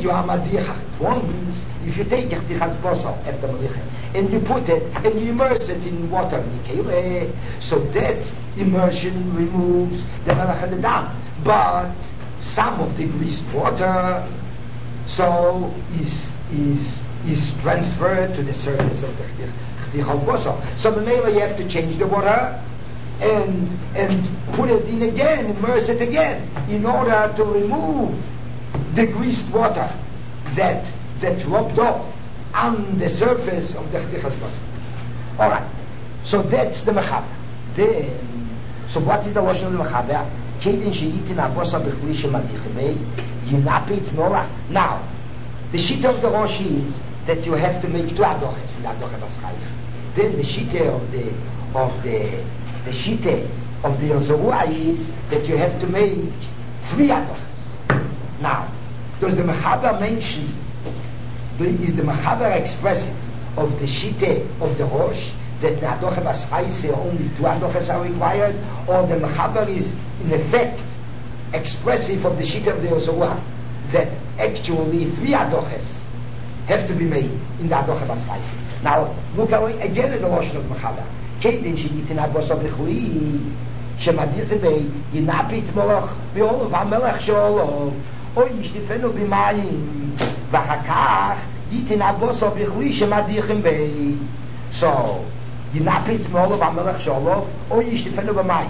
you are madicha. One means if you take Chtichas Basar after madicha and you put it and you immerse it in water, so that immersion removes the melech and the dam. But some of the greased water, so is is is transferred to the surface of the Chtichas Basar. So the you have to change the water and and put it in again, immerse it again, in order to remove the greased water that that rubbed off on the surface of the Chtichas Basar. All right, so that's the mechaber. Then, so what is the lashon of the mechaber? Kedin sheyitin abosar b'chli shemadichimei yinapitz nolah. Now, the sheet of the Rosh is that you have to make two adoches in adoche baschais. Then the sheet of the of the the sheet of the Yozorua is that you have to make three adoches. Now, does the mechaber mention? Is the mechaber expressive of the shite of the Rosh that the adoche baschais only two adoches are required, or the mechaber is in effect expressive of the shite of the Yozorua that actually three adoches have to be made in the adoche baschais? Now look again at the lashon of mechaber. Kedin sheyitin abosar b'chli shemadichimei yinapitz molach v'olav hamelech she'olav או ישטפנו במים ואחר כך ייתן הבוסר בכלי שמדיחים בי. So, ינפץ מעולו במלך שלו או ישטפנו במים.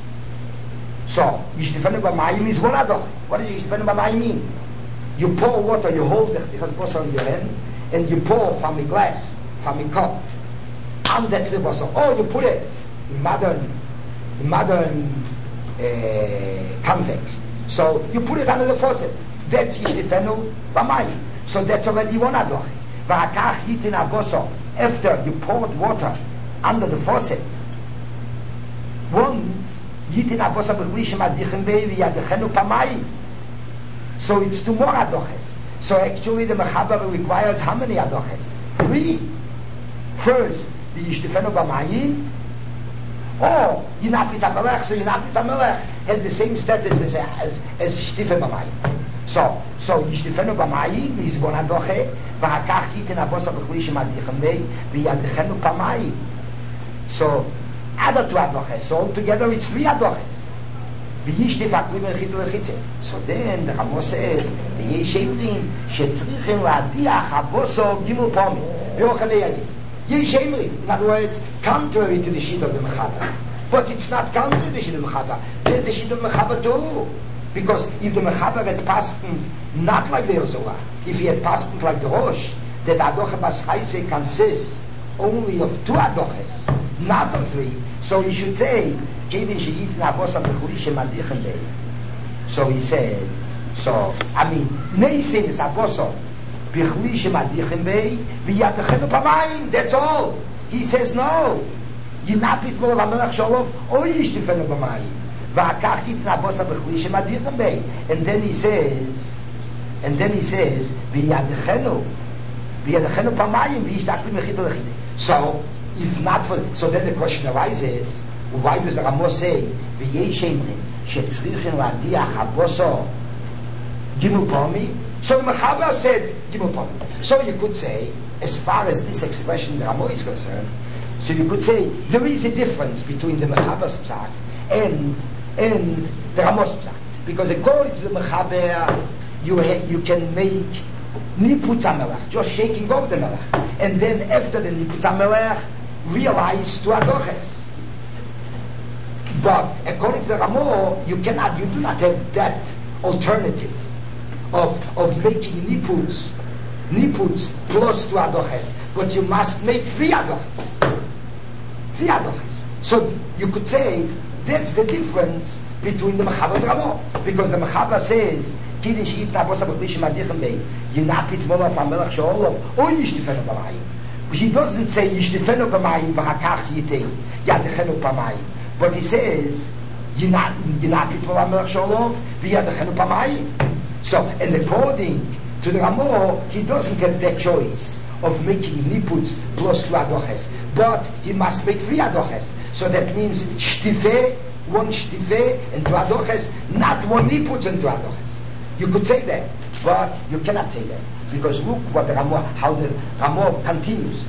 So, ישטפנו במים is one other. What does ישטפנו במים mean? You pour water, you hold the chtichas basar in your hand and you pour from a glass, from a cup on that chtichas basar. Or you put it in modern in modern uh, context. So you put it under the faucet. That's yishtifenu b'mayim. So that's already one adoche. V'akach yitin abosar. After you poured water under the faucet, once yitin abosar b'chli shemadichim bei v'yadechenu b'mayim. So it's two more adoches. So actually the mechaber requires how many adoches? Three. First, the yishtifenu b'mayim. Oh, Yinapitz HaMelech, so Yinapitz HaMelech has the same status as as, as Shtife B'mayim. So, so Yishtifenu B'mayim is one adoche, v'hakach yitin abosar b'chli shemadichim bei v'yadechenu b'mayim. So, other two adoches, so altogether it's three adoches. V'yishtif hakli v'chitz v'chitze. So then the Ramos says, v'yesh emrim shetzrichim la'adiach habosar gimel pamim v'yochanei yadif. In other words, contrary to the sheet of the mechaber. But it's not contrary to the sheet of the mechaber. There's the sheet of the mechaber too. Because if the mechaber had passed not like the Yozorua, if he had passed like the Rosh, that adoche baschais consists only of two adoches, not of three, so he should say, Kedin sheyitin abosar b'chli shemadichim bei. So he said, so, I mean, Neisin is abosar b'chli shemadichim bei v'yadechenu b'mayim. That's all. He says no. Yinapitz molav hamelech she'olav o yishtifenu b'mayim v'hakach yitin abosar b'chli shemadichim bei. And then he says, and then he says v'yadechenu v'yadechenu b'mayim v'yishtachli mechita lechitze. So if not for, so then the question arises, why does the Ramos say v'yesh emrim shetzrichim la'adiach habosar gimel pamim? So the mechaber said gimel pamim. So you could say, as far as this expression the Ramo is concerned, so you could say there is a difference between the mechaber's psak and and the Ramos psak, because according to the mechaber you ha- you can make niputz hamelech, just shaking over the melech, and then after the niputz hamelech realize two adoches. But according to the Ramo, you cannot, you do not have that alternative of of making niputz niputz plus two adoches, but you must make three adoches. Three adoches. So you could say that's the difference between the mechaber and the Ramo, because the mechaber says Kedin sheyitin abosar b'chli shemadichim bei yinapitz molav hamelech she'olav o yishtifenu b'mayim. He doesn't say yishtifenu b'mayim v'hakach yitin yadechenu b'mayim, but he says yinapitz molav hamelech she'olav v'yadechenu b'mayim. So, and according to the Ramo, he doesn't have that choice of making niputz plus two adoches, but he must make three adoches. So that means shtife, one shtife and two adoches, not one niputz and two adoches. You could say that. But you cannot say that, because look what the Ramah, how the Ramah continues.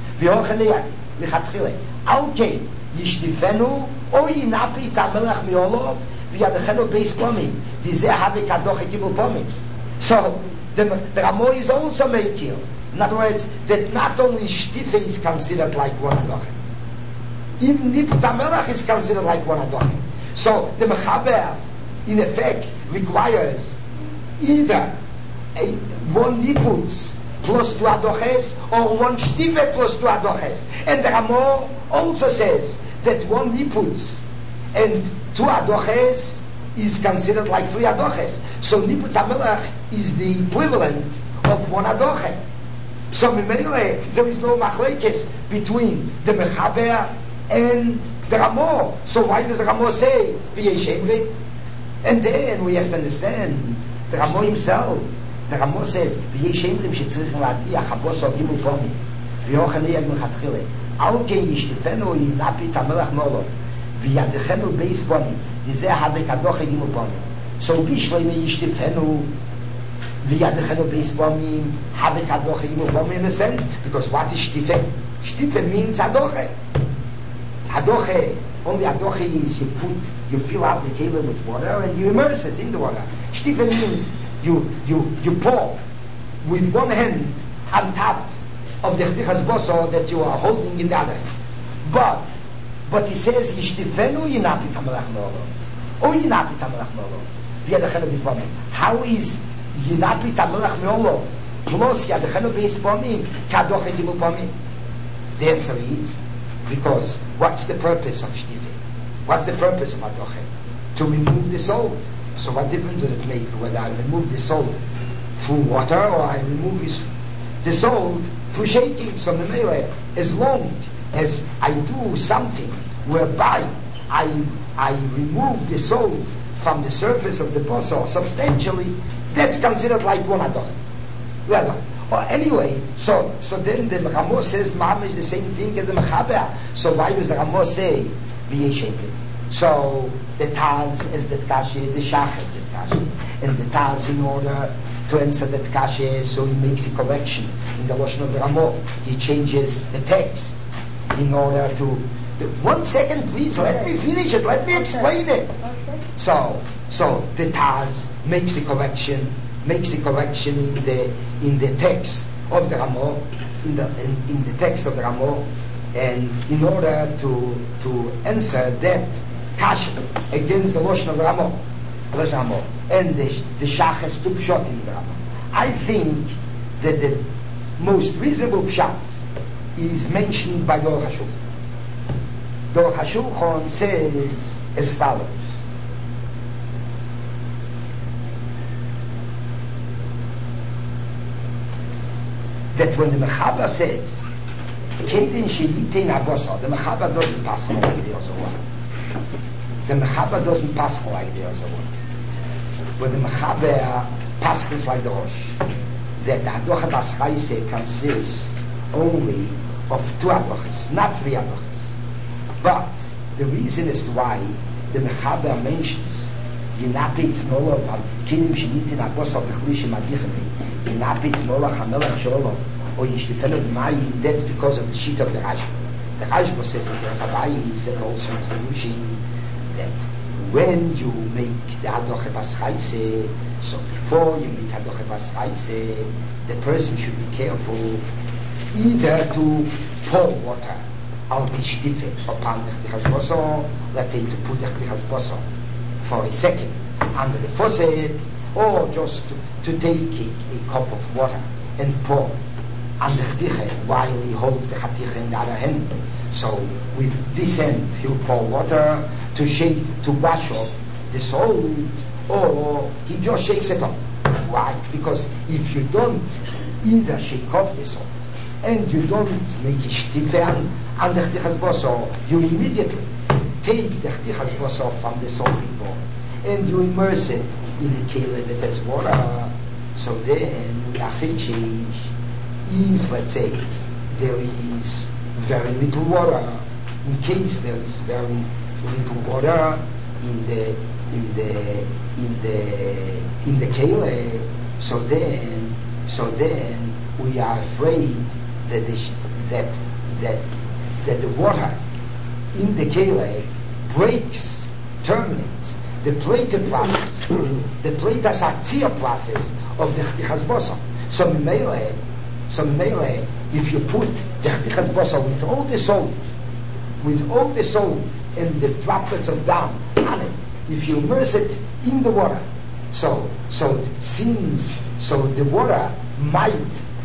Okay, Yishtifenu, Oy Napi Tzamelach Miolov, Viadechenu Beis Pomim, Dizeh Havik Adoche Gimel Pomim. So, the, the Ramah is also making. In other words, that not only Shtife is considered like one Adoche, even Niput HaMelech is considered like one Adoche. So, the Mechaber, in effect, requires either a, one Niputs plus two Adoches, or one Shtife plus two Adoches. And the Ramah also says that one Niputs and two Adoches is considered like three Adoches. So, Niput HaMelech is the equivalent of one Adoche. So Mimele, there is no machlekes between the Mechaber and the Ramah. So why does the Ramah say V'yeshemri? And then we have to understand the Ramah himself. The Ramah says V'yeshemri shetzrichen la'adiyah chaboso gimul pomi v'yochanei milchatchile al ken yishtifenu yinapi tzamelach molo v'yadechenu beis pomi dizeh havek adoche gimul pomi. So bishleime yishtifenu v'yadechenu beis pomi havek adoche gimul pomi. Understand? Because what is shtife? Shtife means adoche. Adoche, only adoche is you put, you fill up the keilim with water and you immerse it in the water. Shtife means you you you pour with one hand on top of the chtichas boso that you are holding in the other hand. But but he says yishtifenu yinapi tzamelach me'olo, or yinapi tzamelach me'olo v'yadechenu beis pomim. How is yinapi tzamelach me'olo plus yadechenu beis pomim kadoche gimul pomim? The answer is because what's the purpose of shtife? What's the purpose of adoche? To remove the salt. So what difference does it make whether I remove the salt through water or I remove this, the salt through shaking? So the as long as I do something whereby I I remove the salt from the surface of the posel substantially, that's considered like one adoche. Well, or anyway, so so then the Ramah says Ma'am is the same thing as the Mechaber. So why does the Ramah say V'yeshemri? So the Taz is the Tkashe, the Shach is the Tkashe, and the Taz, in order to answer the Tkashe, so he makes a correction in the Lashon of the Ramah. He changes the text in order to, to one second please, let me finish it, let me explain it. So so the Taz makes a correction makes the correction in the in the text of the Ramah, in the in, in the text of the Ramah, and in order to to answer that kasha against the Lashon of the Ramah, Ramah, and the the Shach has two pshat in the Ramah. I think that the most reasonable pshat is mentioned by Dor HaShulchan. Dor HaShulchan says as follows: that when the Mechaber says Kedin Sheyitein Abosar, the Mechaber doesn't pass like the Zohar. The Mechaber doesn't pass like the Zohar. But the Mechaber passes like the Rosh. That the Adocha Baschaise consists only of two Adochas, not three Adochas. But the reason as to why the Mechaber mentions Yinapit Nolov Kedim Sheyitein Abosar B'chlish Madichem Yinapit Nolov Hamelach Sholom, or Yishtifenu B'mayim, that's because of the sheet of the Rashba. The Rashba says that there's a Bayi, said also in Chilushin, that when you make the Adoche Baschaise, so before you make Adoche Baschaise, the person should be careful either to pour water al Bishtife upon the Chtichas Boso, let's say to put the Chtichas Boso for a second under the faucet, or just to, to take a, a cup of water and pour on the Chtiche while he holds the Chtiche in the other hand. So with this hand he'll pour water to shake, to wash off the salt, or he just shakes it up. Why? Because if you don't either shake off the salt and you don't make a shtife on the Chtichas Boso, you immediately take the Chtichas Boso from the salting bowl and you immerse it in a keilah that has water. So then we have to change. If, let's say, there is very little water, in case there is very little water in the in the in the in the keilah, So then, so then we are afraid that the, that that that the water in the kele breaks, terminates the plate process, the plate asatzia process of the chtichas bosor. So mele, so mele, if you put the chtichas bosor with all the salt, with all the salt and the droplets of down on it, if you immerse it in the water, so so since so the water might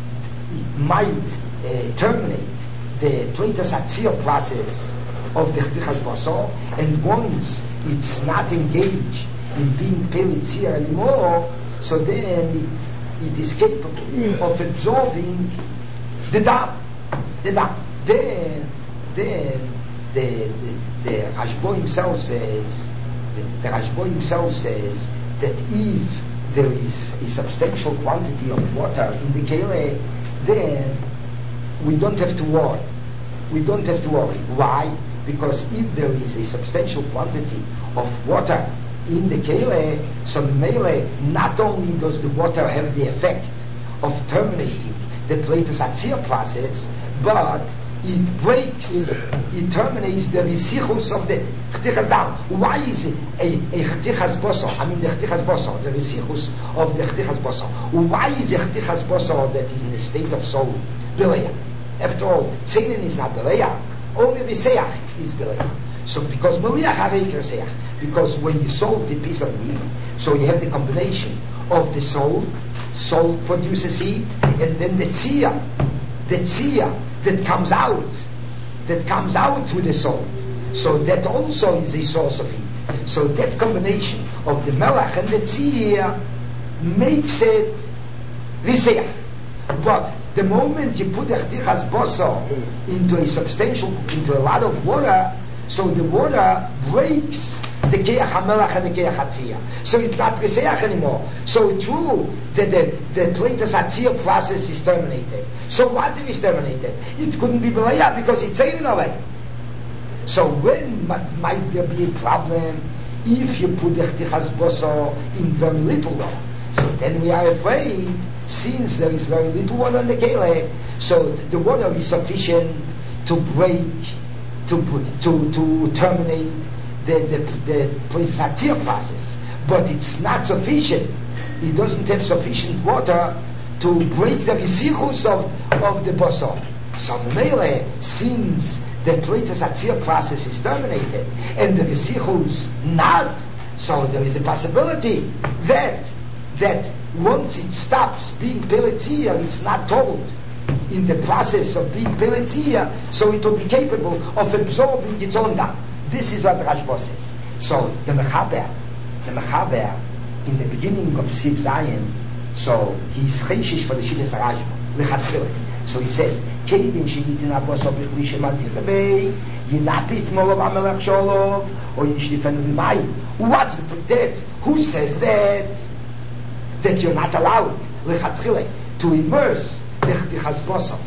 might uh, terminate the Pleitas Atzia process of the Chtichas Basar, and once it's not engaged in being Pelitzia anymore, so then it, it is capable of absorbing the dam, the dam. Then, then the the, the Rashbo himself says, the, the Rashbo himself says that if there is a substantial quantity of water in the kele, then we don't have to worry. We don't have to worry. Why? Because if there is a substantial quantity of water in the kele, so mele, not only does the water have the effect of terminating the Pleitas Atzia process, but it breaks, it terminates the resichus of the chtichas dam. Why is it a, a chtichas bosor? I mean the chtichas bosor, the resichus of the chtichas bosor. Why is a chtichas bosor that is in a state of soul beleya? After all, tzinin is not beleya. Only the seach is beleya. So because meliach hareik seach, because when you salt the piece of meat, so you have the combination of the salt, salt produces heat, and then the tzia, the tzia that comes out, that comes out through the salt. So that also is a source of heat. So that combination of the melach and the tzia makes it riseach. But the moment you put the chtichas bosor into a substantial, into a lot of water, so the water breaks the keach hamelach and the keach hatzia. So it's not riseach anymore. So it's true that the, the Pleitas Atzia process is terminated. So what if it's terminated? It couldn't be beleya because it's taken away. So when might, might there be a problem if you put the chtichas bosor in very little water? So then we are afraid, since there is very little water in the kele, so the water is sufficient to break, to to to terminate the the, the Pleitas Atzia process, but it's not sufficient. It doesn't have sufficient water to break the resichus of, of the bosor. So mele, since the Pleitas Atzia process is terminated and the resichus not, so there is a possibility that that once it stops being pelitzia, it's not told in the process of being pelitzia, so it will be capable of absorbing its own dam. This is what Rashba says. So the Mechaber, the Mechaber, in the beginning of Siv Zayin, so he's cheshish for the Shittas Rashba, lechatchila. So he says, Kedin shenitin aboso b'chli shemadichabei, yinapitz molov amelach sholov, or yishlifenu v'mayim. What's the that? Who says that? That you're not allowed lechatchila to immerse the chtichas bosor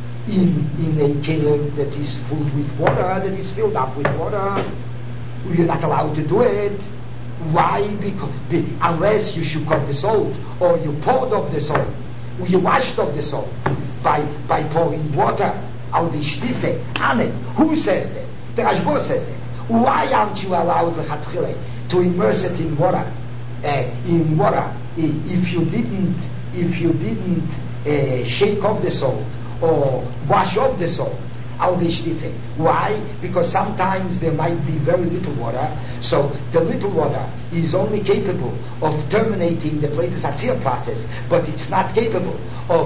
in in a kele that is filled with water, that is filled up with water. You're not allowed to do it. Why? Because be, unless you shook off the salt, or you poured off the salt, or you washed off the salt by by pouring water al the shtife on it. Who says that? The Rashba says that. Why aren't you allowed lechatchila to immerse it in water? Uh, in water, if you didn't, if you didn't uh, shake off the salt or wash off the salt, al the shtife. Why? Because sometimes there might be very little water, so the little water is only capable of terminating the Pleitas Atzia process, but it's not capable of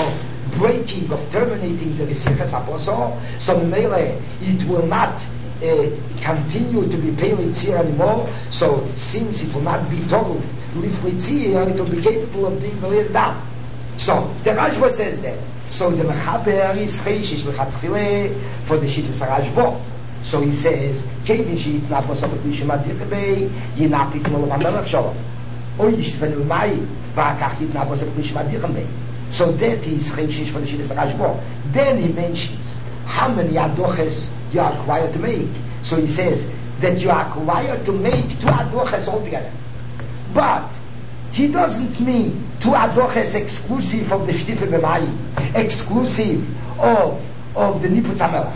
of breaking, of terminating the resichas abosor. So mele, it will not Uh, continue to be pelitzia anymore. So since it will not be told liflitzia, it will be capable of being beleya dam. So the Rashba says that. So the Mechaber is cheshish lechatchile for the Shittas Rashba. So he says, Kedin shenitin aboso b'chli shemadichabei, yinapitz molov amelach sholov, or yishlifenu v'mayim, v'akach yitna aboso b'chli shemadichabei. So that is cheshish for the Shittas Rashba. Then he mentions how many adoches you are required to make. So he says that you are required to make two adoches altogether. But he doesn't mean two adoches exclusive of the shtife b'mayim, exclusive of of the niputz hamelach.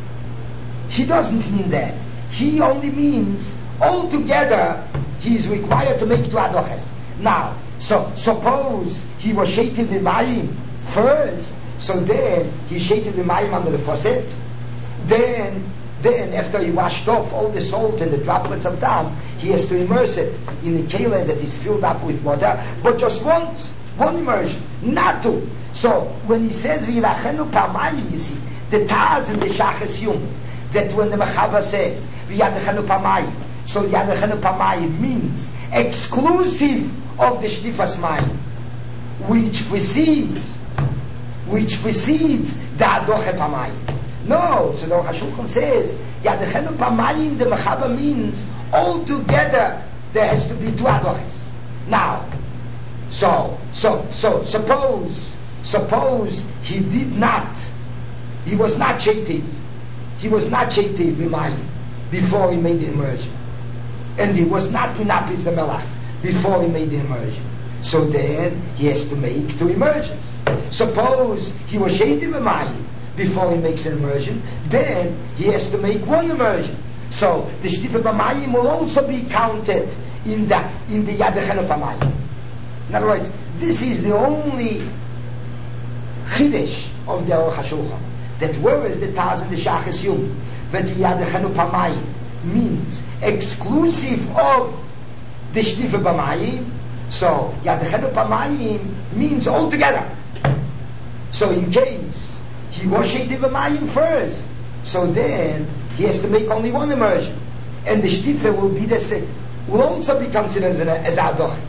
He doesn't mean that. He only means altogether he is required to make two adoches. Now, so suppose he was sheitin b'mayim first, so then he sheitin b'mayim under the faucet. Then, then after he washed off all the salt and the droplets of dam, he has to immerse it in a keilah that is filled up with water, but just once, one immersion, not two. So when he says v'yilachenu pamayim, you see, the taz and the shachas yum, that when the Mechava says v'yadachenu pamayim, so yadachenu pamayim means exclusive of the shtifas mayim, which precedes, which precedes the adoche pamayim. No, so the Hashulchan says yadachenu pamayim, the Mechava means altogether there has to be two adoches. Now, so so so suppose suppose he did not, he was not sheitiv, he was not sheitiv b'mayim before he made the immersion, and he was not minapis the melach before he made the immersion. So then he has to make two immersions. Suppose he was sheitiv b'mayim before he makes an immersion, then he has to make one immersion. So the shtife b'mayim will also be counted in the in the yadachenu b'mayim. In other words, this is the only chidesh of the Aruch HaShulchan, that whereas the taz and the shachas yum, but the yadachenu b'mayim means exclusive of the shtife b'mayim, so yadachenu b'mayim means altogether. So in case he was sheitiv b'mayim first, so then he has to make only one immersion, and the shtife will be the same, will also be considered as an as adoch.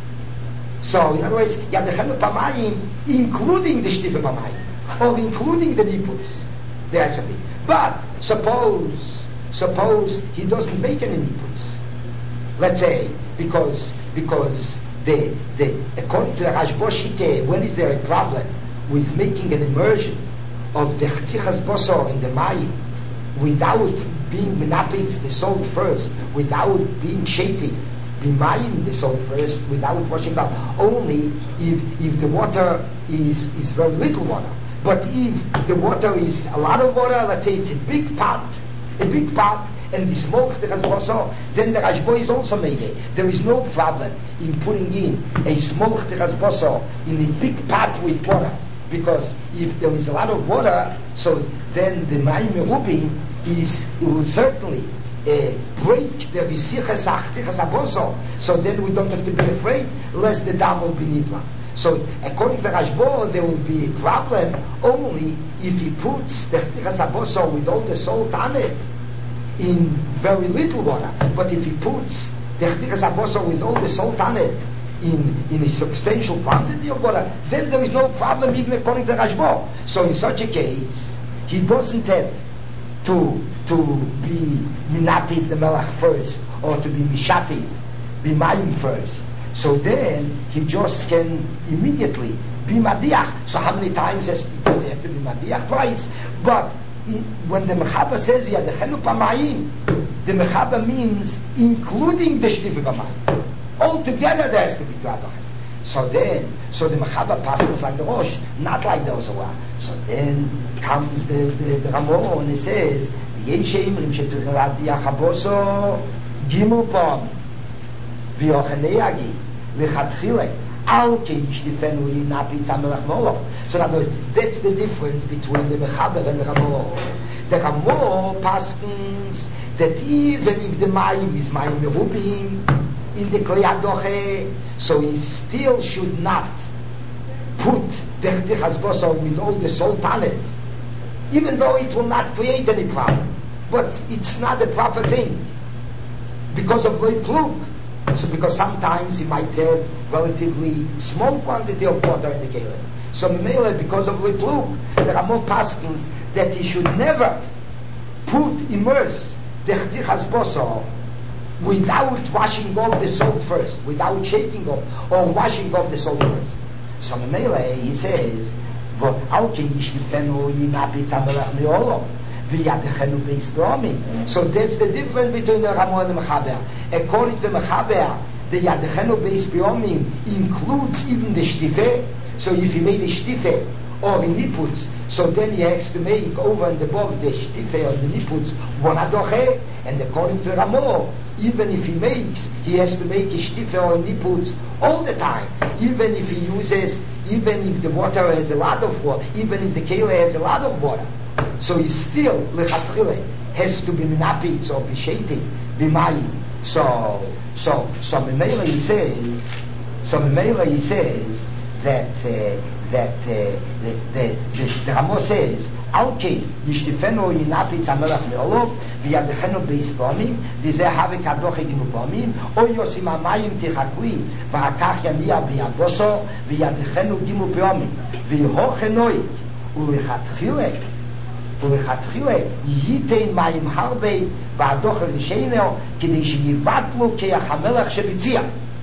So in other words, yadachenu pamayim, including the shtife pamayim, or including the niputz, there has to be. But suppose, suppose he doesn't make any niputz. Let's say because because the the according to the Rashba Shiteh, when is there a problem with making an immersion of the chtichas bosor in the mayim without being menapitz the salt first, without being sheitiv b'mayim the salt first, without washing up, only if if the water is is very little water. But if the water is a lot of water, let's say it's a big pot, a big pot, and the small chtichas bosor, then the Rashba is also made it. There is no problem in putting in a small chtichas bosor in a big pot with water, because if there is a lot of water, so then the mayim merubim is, it will certainly uh, break the visichas achtichas aboso. So then we don't have to be afraid lest the dam will be nidra. So according to Rashba, there will be a problem only if he puts the achtichas aboso with all the salt on it in very little water. But if he puts the achtichas aboso with all the salt on it in in a substantial quantity of water, then there is no problem even according to Rashba. So in such a case, he doesn't have to to be minapis the melach first, or to be mishati be mayim first. So then he just can immediately be madiach. So how many times has he have to be madiach? Twice. But when the Mechaba says yadachenu pamayim, the Mechaba means including the shtife b'mayim. Altogether there has to be two adoches. So then, so the Mechaba passes like the Rosh, not like the Ozawa. So then comes the, the, the Ramon and he says, Yesheimrim shetzich radiach haboso gimel pom v'yochanei lechatchile al keishtifenu yinapi tzamelach molo. So in other words, that's the difference between the Mechaber and the Ramon. The Ramon passes that even if the Mayim is Mayim merubim in the Klei Adoche, so he still should not put the chtichas bosor with all the salt on it, even though it will not create any problem. But it's not a proper thing because of loy plug. So because sometimes he might have relatively small quantity of water in the kelim. So Mimele, because of loy plug, there are more paskins that he should never put, immerse the chtichas bosor without washing off the salt first, without shaking off or washing off the salt first. So Mimele, he says, so that's the difference between the Ramon and the Mechaber. According to the Mechaber, the Yadechenu Beis Biyomim includes even the Shtife. So if he made a Shtife or a Niputs, so then he has to make over and above the Shtife or the Niputs one Adoche, and according to Ramo, even if he makes, he has to make a Shtife or a Niputs all the time, even if he uses, even if the water has a lot of water, even if the Kele has a lot of water, so he still, Lechatchile, has to be Minapitz or be Sheiti, be Mayim. So, so, so Memela he says, so Memela he says that uh, that uh, the, the, the, the Ramo says, Alkei yishtifenu yinapitz hamelach me'olov v'yadechenu beis b'omim v'zeh havik adoche gimu b'omim o yosim hamayim tichakui v'akach yaniya b'yadoso v'yadechenu gimu b'omim v'yihochenoi u'lechatchile ולכתחילה ייתן מים הרבה והדוחה לשיינו כדי שיבטלו כיח המלך שביציע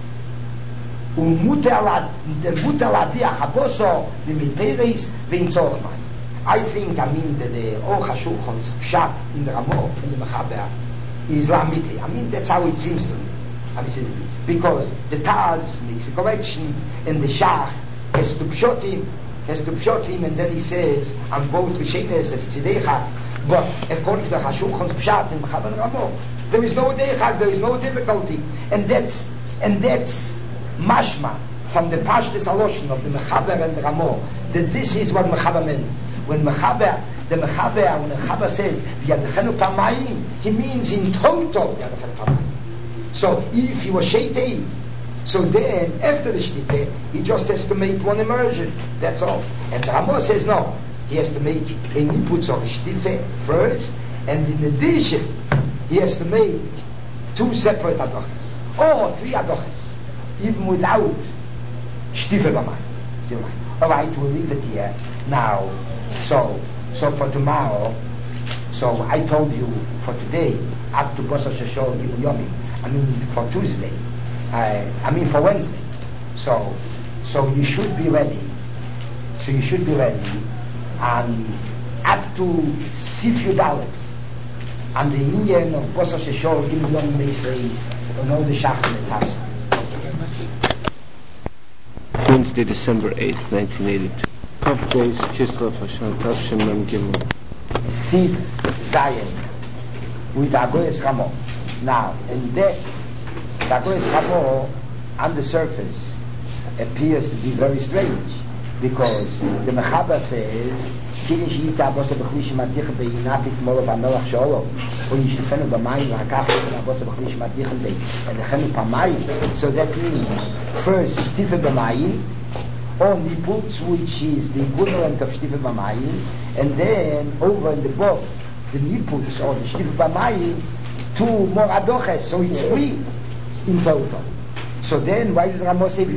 ומוטל להדיח הבוסו ומפרס ועם צורך מים. I think, I mean, that the Aruch HaShulchan's pshat in the Ramo in the Mechaber is Lamiti. I mean, that's how it seems to me. I mean, because the Taz makes a correction and the Shach has to pshot him has to pshot him, and then he says, I'm both Rishenes and Tzideichak, but according to the HaShulchan's pshat in Mechaber and Ramo, there is no Deichak, there is no difficulty, and that's and that's mashma from the Pashtus Aloshin of the Mechaber and the Ramo, that this is what Mechaber meant. When Mechaber, the Mechaber, when the Mechaber says, Yadechenu Pamayim, he means in total Yadechenu Pamayim. So if he was Sheitei, so then, after the Shtite, he just has to make one immersion. That's all. And the Ramo says no. He has to make a Niputz of Shtite first, and in addition, he has to make two separate Adoches. Or three Adoches. Even without Shtite B'mayim. Alright, we'll leave it here. Now, so, so for tomorrow, so I told you for today, up to Bosa Shashol Gimel Yomim, I mean for Tuesday, Uh, I mean for Wednesday. So, so you should be ready. So you should be ready. And up to Sif Yudalet, and the Indian of Bosa Sheshor, Gimel Yom Meisreis, and all the Shachs in the Tasso. Wednesday, December eighth, nineteen eighty-two. Kav Beis Kislev Hashem Tavshem Mem Gimel. Sif Zayin with Agoyes Ramo. Now, in that the Agoyes Ramo on the surface appears to be very strange, because the Mechaber says Kiddush Yita Abosa B'chlish Matich B'yinapitz Molov HaMelach She'olo or Yishtifenu B'mayim V'hakach Abosa B'chlish Matich B'yinapitz Pamayim. So that means first Shtife B'mayim or Niputz, which is the equivalent of Shtife B'mayim, and then over in the book the Niputz or the Shtife B'mayim two more Adoches, so it's three in total. So then, why does Ramos say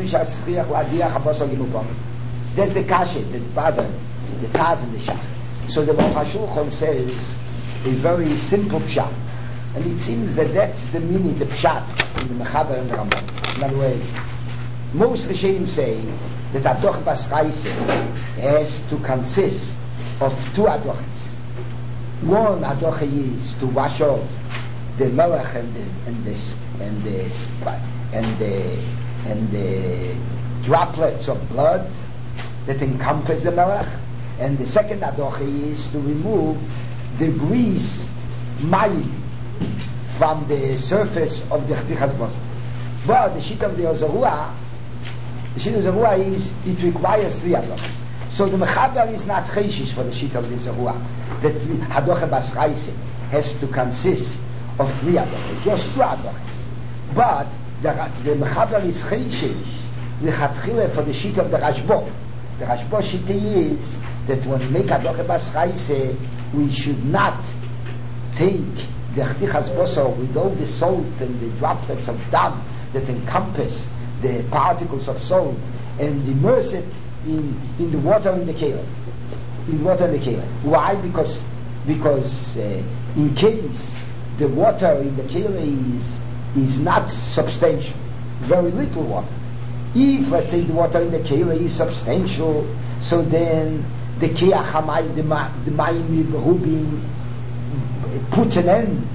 that's the kashet, the father, the taz and the shach. So the Aruch HaShulchan says a very simple pshat, and it seems that that's the meaning, the pshat in the Mechaber and the Rambam. In other words, most Rishonim say that Adoch Bas Chaise has to consist of two Adoches. One Adoche is to wash off the melech and the and the and the and the and the droplets of blood that encompass the melech, and the second adoche is to remove the grease mayim from the surface of the chtichas bos. But the sheet of the Ozarua, the sheet of the Ozarua is it requires three adoches. So the Mechaber is not cheishish for the sheet of the Ozarua that adoche bas chaise has to consist of three adoches, just two adoches. But the, the Mechaber is cheishish lechatchile for the sheet of the Rashbo. The Rashbo sheet is that when we make adoche bas chaise, we should not take the chtichas boso with all the salt and the droplets of dam that encompass the particles of salt and immerse it in, in the water in the kele. In water in the kele. Why? Because because uh, in case the water in the kele is is not substantial, very little water. If, let's say, the water in the kele is substantial, so then the keach hamayim, the mayim berubim, puts an end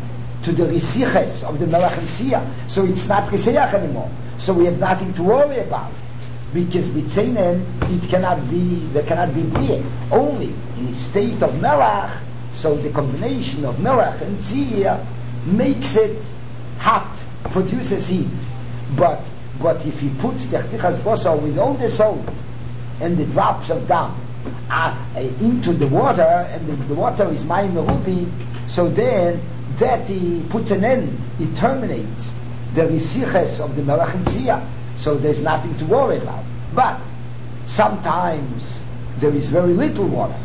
to the risiches of the melech and tzia. So it's not riseach anymore. So we have nothing to worry about. Because b'tzeinen, it cannot be, there cannot be bria. Only in the state of melech, so the combination of melech and tzia makes it hot, produces heat. But but if he puts the chtichas bosar with all the salt and the drops of dam uh, uh, into the water, and the, the water is mayim merubi, so then that he puts an end, it terminates the risiches of the melech and tzia. So there's nothing to worry about. But sometimes there is very little water.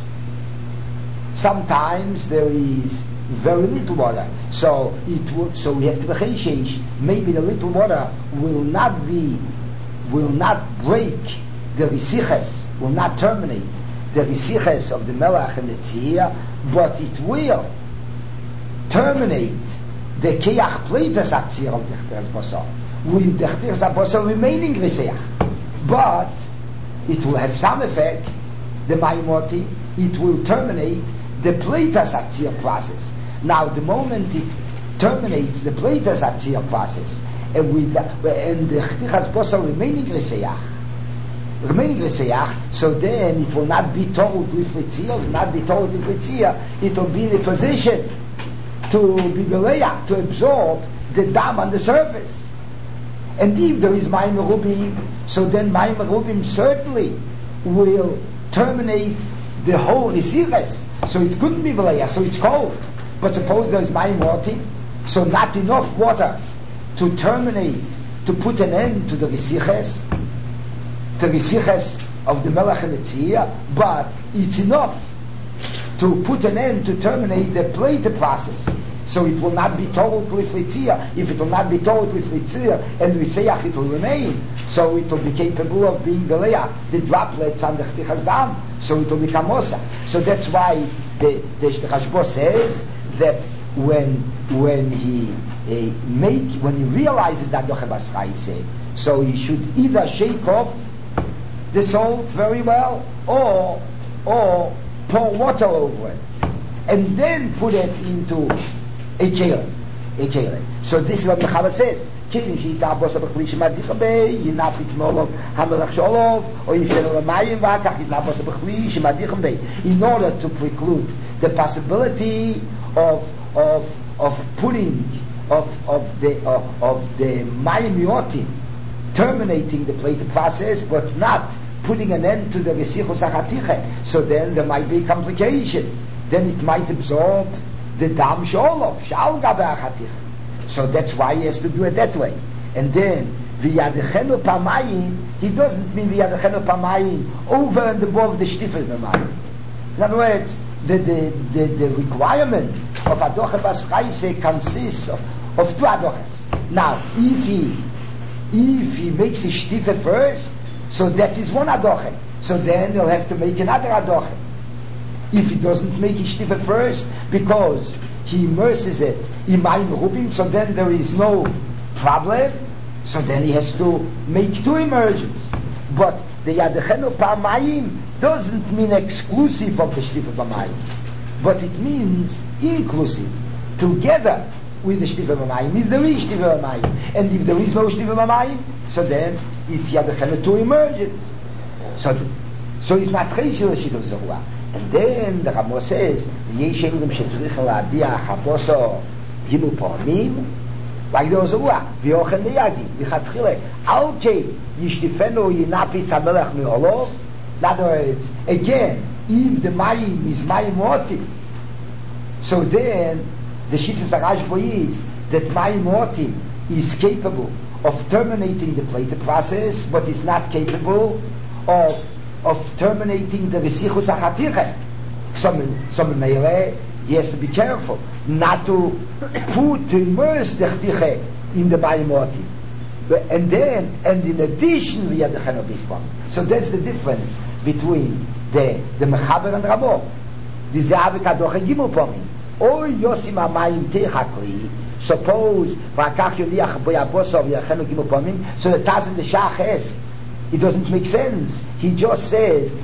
Sometimes there is very little water. So it would. So we have to be cheshesh. Maybe the little water will not be, will not break the risiches, will not terminate the risiches of the melech and the tzia, but it will terminate the keach pleitas atzir of the chtichas bosar, with the chtichas bosar remaining riseach. But it will have some effect, the mayimoti, it will terminate the pleitas atzir process. Now, the moment it terminates the pleitas atzir process, and with the, and the chtichas bosar remaining riseach, remaining riseach, so then it will not be told with litzia, will not be told with litzia, it will be in a position to be beleya, to absorb the dam on the surface. And if there is mayim merubim, so then mayim merubim certainly will terminate the whole risiches. So it couldn't be beleya, so it's cold. But suppose there is mayim morti, so not enough water to terminate, to put an end to the risiches, the risiches of the melech and the tzia, but it's enough to put an end, to terminate the plate process. So it will not be told with litzia. If it will not be told with litzia and riseach, it will remain. So it will be capable of being beleya, the droplets on the chtichas dam. So it will become mosa. So that's why the the Rashba says that when when he uh, make when he realizes that doche basraise, so he should either shake off the salt very well, or or pour water over it, and then put it into a kele, a kele. So this is what the Chava says. In order to preclude the possibility of of of putting of of the of, of the mayim yotim terminating the plate process, but not putting an end to the resichus achatiche, so then there might be complication. Then it might absorb the dam sholov shal gabe achatiche. So that's why he has to do it that way. And then v'yadechenu pamayim, he doesn't mean v'yadechenu pamayim over and above the shtifel pamayim. In other words, the the the, the requirement of adoche baschaise consists of of two adoches. Now, if he if he makes a shtifel first, so that is one adoche. So then he'll have to make another adoche. If he doesn't make his shtifel first, because he immerses it in mayim rubim, so then there is no problem. So then he has to make two immersions. But the yadechenu pamayim doesn't mean exclusive of the shtifel pamayim, but it means inclusive, together with the shtifel pamayim. If there is shtifel pamayim, and if there is no shtifel pamayim, so then it's yadechenu two immersions. So, so it's not cheshel shtifel zerua. And then the Ramo says, "Yeshem dem shetzrich la'adia chaboso gimu pomim." Like there was a rua, v'yochen miyagi, v'chatchile, alke yishtifenu yinapi tzamelech mi'olov. In other words, again, if the mayim is mayim moti, so then the shittas Rashba is that mayim moti is capable of terminating the plate process, but is not capable of of terminating the resichus achatiche. Some some meile, he has to be careful not to put to immerse the chtiche in the mayimoti, and then and in addition we have the chenobisbon. So that's the difference between the the mechaber and Ramo. The zeavik adoche gimel pomim or yosim amayim techakli. Suppose vakach yoliach boyabosov yachenu gimel pomim. So the taz and the shach has. It doesn't make sense. He just said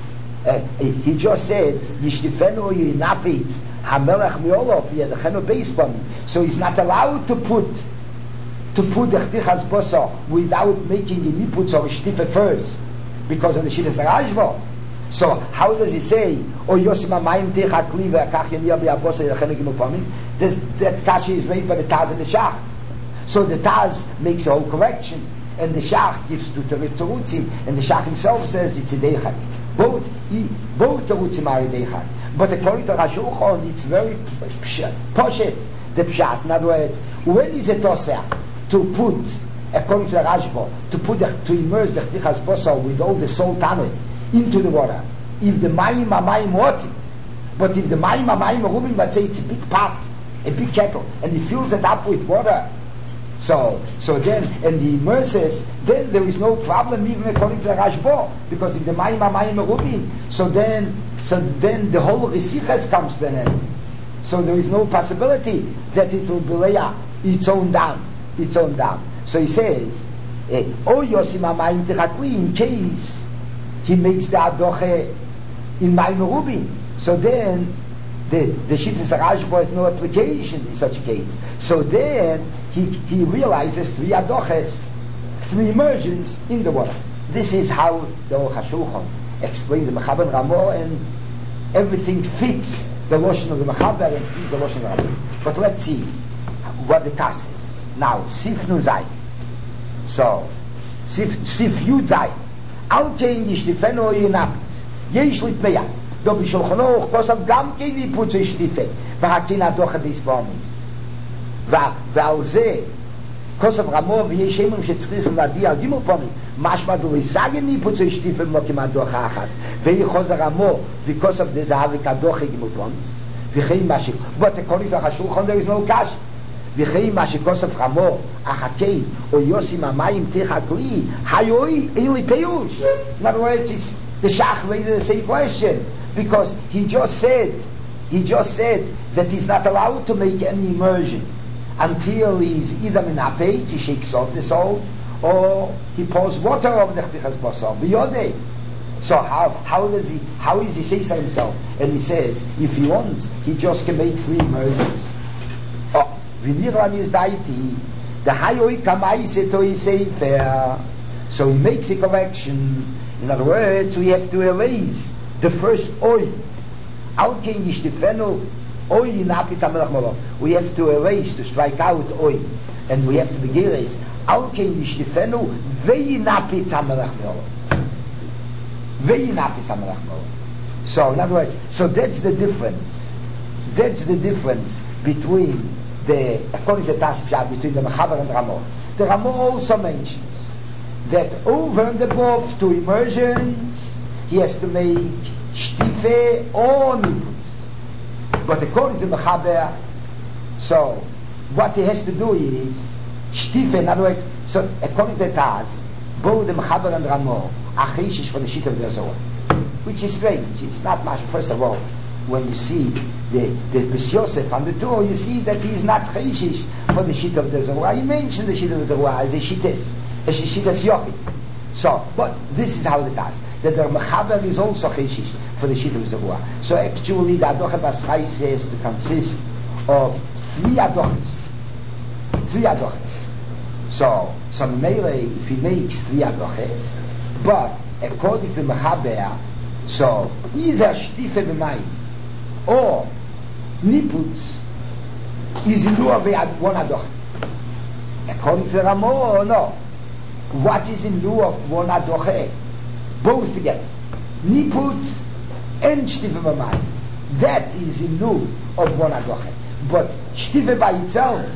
Uh, he just said, Yishtifenu Yinapit Hamelech Miolof Yedechenu Beisbam. So he's not allowed to put to put the Chtichas Bosa without making the Niputs or Shtife first, because of the Shittas Rajva. So how does he say, O Yosim Amayim Techa Kli Ve'akach Yemiyah Be'abosa Yedechenu Gimupamim? That Kashi is raised by the Taz and the Shach. So the Taz makes a whole correction, and the Shach gives to Terutzim, and the Shach himself says it's a Deichak. Both, he, both Terutzim are a Deichak. But according to Rashulchan, it's very poshet, the Pshat. In other words, when is it Toseh to put, according to the Rashba, to put the, to immerse the Chtichas Bosar with all the salt on it into the water? If the Mayim are Mayim water, but if the Mayim are Mayim Rubin, let's say it's a big pot, a big kettle, and he fills it up with water. So, so then, and he immerses, then there is no problem even according to the Rashba, because if the Mayim are Mayim Rubin, so then, so then the whole Resiches comes to an end. So there is no possibility that it will be its own down, its own down. So he says, O Yosim Amayim Techakli, in case he makes the Adoche in Mayim Rubin, so then the the Shittas Rashba has no application in such a case. So then he he realizes three adoches, three immersions in the water. This is how the Aruch HaShulchan explains the Mechaber Ramo, and everything fits the Lashon of the Mechaber and fits the Lashon of the Ramo. But let's see what the task is. Now, Sif Nun Zay. So, Sif Sif Yud Zay. Al kein yishtifenu yinapit. Yesh litmeya. Do b'Shulchan Aruch kosav gam kein yiputzu yishtife. V'hakin adocha b'isbomim. ועל זה כוסף רמו ויש אמרים שצריכים להביע על גימל פעמים משמע דו לסגן ניפוץ השטיפה מוקים הדוחה אחס והיא חוזר רמו וכוסף דזהב וכדוחה גימל פעמים וכי מה ש... but according to HaShulchan there is no cash וכי מה שכוסף רמו אחכי או יוסים המים תיכה כלי היוי אין לי פיוש. In other words, it's the Shach raised the same question because he just said he just said that he's not allowed to make any immersion until he's either minapeit, he shakes off the salt, or he pours water over the chtichas basar biyodei. So how how does he how does he say so himself? And he says if he wants, he just can make three immersions. Oh, v'nirlam is daiti the hayoi kamaise to sefer. So he makes a correction. In other words, we have to erase the first oil. Al ken yishtifenu. Oil napitz hamelach molo. We have to erase, to strike out oil, and we have to begin erase. Al ken yishtifenu ve'inapitz hamelach molo. Ve'inapitz hamelach molo. So, in other words, so that's the difference. That's the difference between the, according to the Tas Pshat, between the Mechaber and Ramo. The Ramo also mentions that over and above two immersions, he has to make shtife or niputz. But according to Mechaber, so what he has to do is shtife. In other words, so according to the Taz, both the Mechaber and Ramo are chayshish for the shit of the Zohar, which is strange. It's not much. First of all, when you see the the Bes Yosef on the Torah, you see that he is not chayshish for the shit of the Zohar. He mentioned the shit of the Zohar as a shittas, a shittas yochid. So, but this is how it does. That the Mechaber is also chayshish for the shit of the Zohar. So actually, the Adoche Basrai says to consist of three Adoches. Three Adoches. So, so Meile, if he makes three Adoches, but according to Mechaber, so either Shtife B'mayim or Niputz is in lieu of one Adoche. According to Ramo, no. What is in lieu of one Adoche? Both together. Niputz and Shtife B'mayim. That is in lieu of one Adoche. But Shtife by itself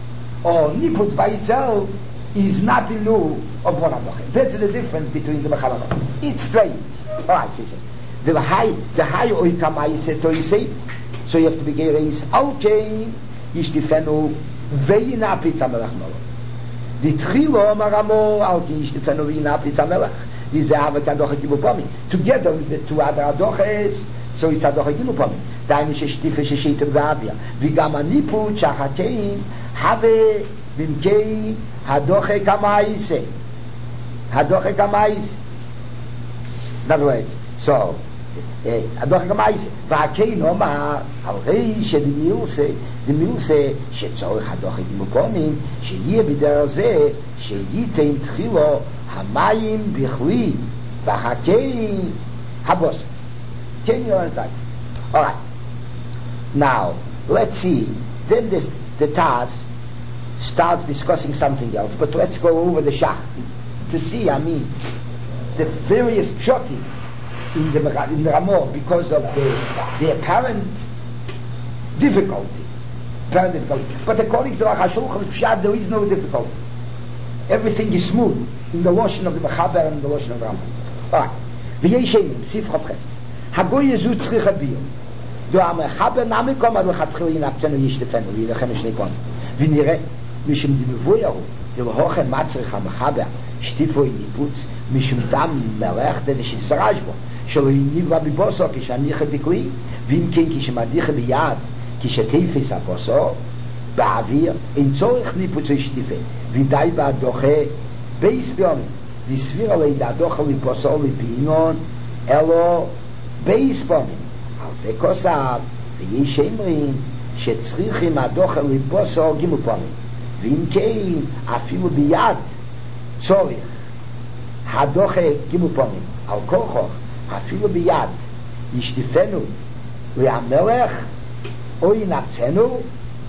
or Niputz by itself is not in lieu of one Adoche. That's the difference between the Mechaber. It's strange. Alright, so he says. The high, the high oikamai said to say, so you have to be is okay, Yishtifenu ve'ina pizza melech molo. The trilo maramo alki Yishtifenu ve'ina pizza melech. These are the adoche gibupomi. Together with the two other adoches, so it's adoche gibupomi. Daini sheshtife sheshitem v'avia. V'gam anipu chachakein have bimkei hadoche kamaise. Hadoche kamaise. In other words, so הדוח גמייס והקי נאמר על ראי שדמילסה דמילסה שצורך הדוח גימופונים שיהיה בדרך זה שייתן תחילו המים בכלי והקי הבוס can you understand? Alright, now let's see, then this, the Taz starts discussing something else, but let's go over the Shach to see, I mean, the various pshotim in the, in the Ramah because of the, the apparent difficulty. Apparent difficulty. But according to Aruch HaShulchan Pshat, there is no difficulty. Everything is smooth in the Lashon of the Mechaber and the Lashon of the Rambam. Alright. V'yeshemim, Sif Chavches. Hagoy Yezu tzrich abiyah. Do HaMechaber namikom ad l'chatchil yinaptzenu yishtefenu v'yidachem shnei pon. V'nireh, mishum dimevuyahu, v'lhochen matzrich HaMechaber, shtifo yiniputz, mishum dam melech, that is Sharashbo. שלא יניב בבוסו כשניחה בכלי ואם כן כשמדיחה ביד כשתפס הבוסו באוויר אין צורך ניפוצי שטיפה ודי בהדוחה בייס ביומים לסביר עלי דהדוחה לפוסו לפינון אלו בייס ביומים על זה כוסף ויש אמרים שצריכים הדוחה לפוסו גימל פעמים ואם כן אפילו ביד צורך הדוחה גימל פעמים על כל חוך אפילו ביד ישטיפנו להמלך או ינפצנו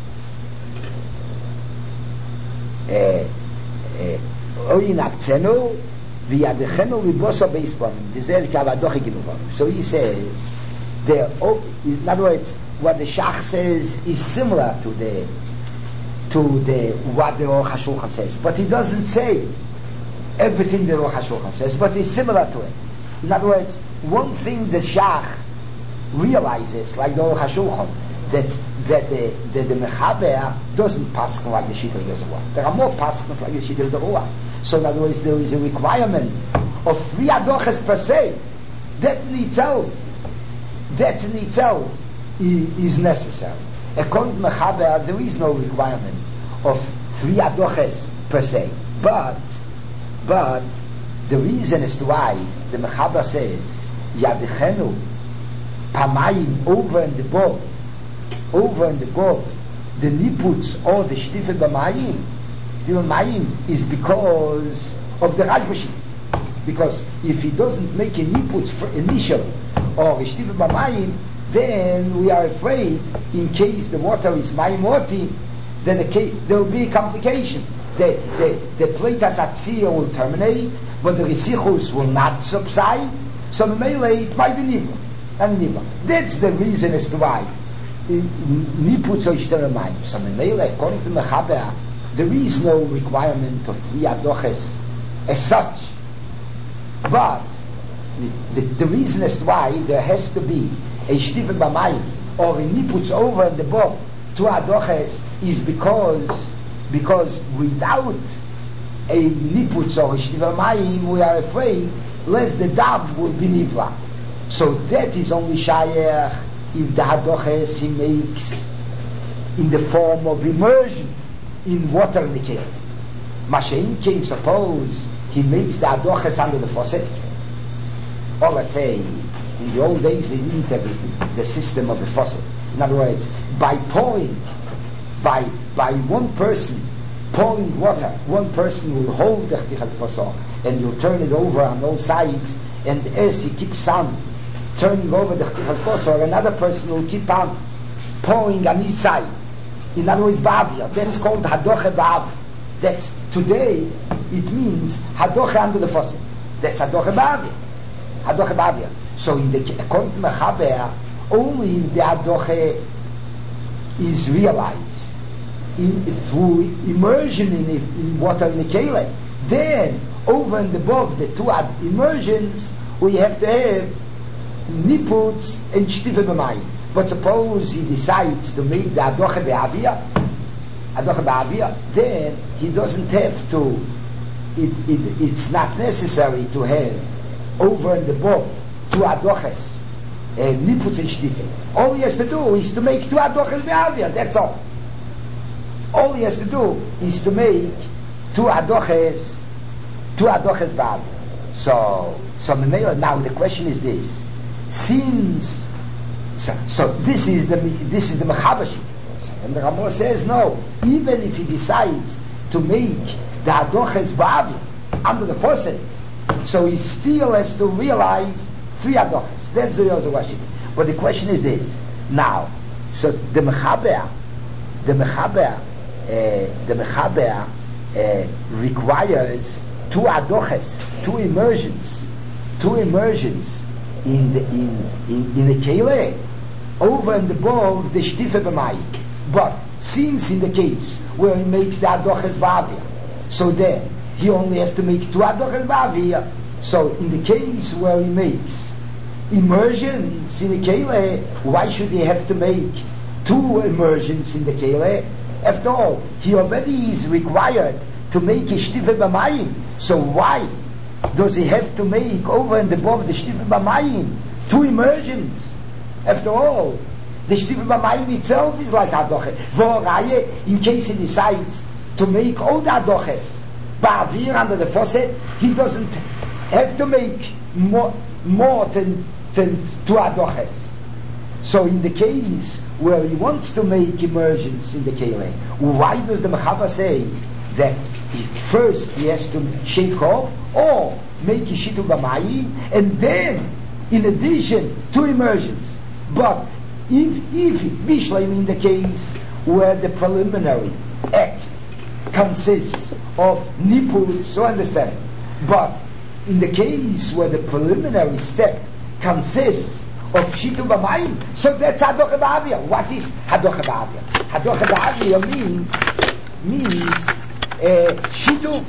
או ינפצנו וידכנו לבוסו בייספונים וזה כעבדוך הגיבו פעמים. So he says the, in other words what the Shach says is similar to the to the what the Aruch HaShulchan says, but he doesn't say everything the Aruch HaShulchan says, but it's similar to it. In other words, one thing the Shach realizes, like the Aruch HaShulchan, that that the that the Mechaber doesn't paskin like the Shita of the Ruach. There are more paskins like the Shita of the Ruach. So in other words, there is a requirement of three adoches per se. That in itself, that in itself is necessary. According to Mechaber, there is no requirement of three adoches per se. But, but the reason as to why the Mechaber says Yadechenu Pamayim over and above, over and above the niputs or the shtife b'mayim, the b'mayim is because of the Rajbashi. Because if he doesn't make a niputs initially or a shtife b'mayim, then we are afraid in case the water is mayimoti, then the case, there will be a complication. The the the Pleitas Atziyah will terminate, but the Risichus will not subside. So Memele it might be Nivla and Nivla. That's the reason as to why Niput so Yishter Mayim. So Memele, according to Mechaber, there is no requirement of three adoches as such. But the, the, the reason as to why there has to be a Shtifen B'Mayim or a Niputs over and above two adoches is because because without a Niputz or a Shtifen B'Mayim we are afraid lest the Dav will be Nivla. So that is only Shayach if the Hadoches he makes in the form of immersion in water in the cave. Mashain can suppose he makes the Hadoches under the faucet. Or let's say, in the old days they didn't have the system of the faucet. In other words, by pouring, by by one person pouring water, one person will hold the Chtichas Basar and you'll turn it over on all sides, and as he keeps on turning over the Chtichas Basar, another person will keep on pouring on each side. In other words, Ba'avia. That's called Hadoche Ba'av. That's, today, it means Hadoche under the faucet. That's Hadoche Ba'avia. Hadoche Ba'avia. So in the, according to Mechaber, only if the Hadoche is realized in, through immersion in, it, in water in the kele, then over and above the two immersions we have to have niputs and shtife b'mayim. But suppose he decides to make the adoche be'avia, adoche be'avia, then he doesn't have to, it, it, it's not necessary to have over and above two adoches, uh, niputs and shtife. All he has to do is to make two adoches be'avia, that's all. All he has to do is to make two adoches, two adoches be'avia. So, so now the question is this: since so, so this is the this is the Mechaber, and the Ramah says no, even if he decides to make the Hadoches Ba'avir under the faucet, so he still has to realize three Hadoches. That's the other question. But the question is this now. So the Mechaber, the Mechaber, uh, the Mechaber uh, requires two Hadoches, two immersions, two immersions in the in in, in the Kele over and above the Shtife B'mayik. But since in the case where he makes the Hadoches Ba'avir, so then he only has to make two Hadoches Ba'avir. So in the case where he makes immersions in the Kele, why should he have to make two immersions in the Kele? After all, he already is required to make a Shtife B'mayim. So why does he have to make over and above the Shtife B'mayim two immersions? After all, the Shtife B'mayim itself is like Hadoche. V'oraye, in case he decides to make all the Hadoches Ba'avir under the faucet, he doesn't have to make more, more than, than two Hadoches. So in the case where he wants to make immersions in the Kele, why does the Mechaber say that he, first he has to shake off or make Yishitu B'mayim and then in addition two immersions? But if if Bishleim in the case where the preliminary act consists of nipul, so understand. But in the case where the preliminary step consists of Shitu B'mayim, so that's Hadoche Ba'avir. What is Hadoche Ba'avir? Hadoche Ba'avir means means uh, Shitu.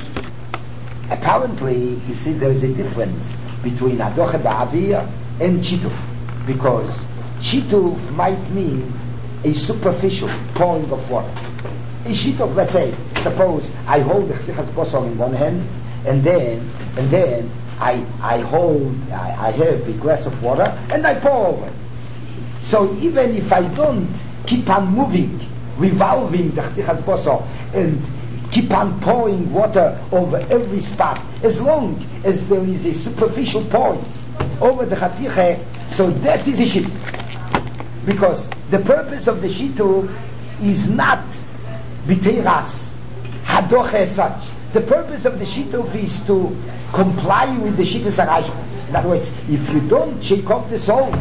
Apparently, you see, there is a difference between Hadoche Ba'avir and Shitu, because Shitu might mean a superficial pouring of water. A Shitu, let's say, suppose I hold the Chtichas Bosor in one hand, and then and then I I hold I, I have a glass of water and I pour over it. So even if I don't keep on moving, revolving the Chtichas Bosor and keep on pouring water over every spot, as long as there is a superficial pouring over the Chatiche, so that is a Shitu. Because the purpose of the Shitu is not B'teiras Hadoche as such. The purpose of the Shitu is to comply with the Shittas HaRashba. In other words, if you don't shake off the salt,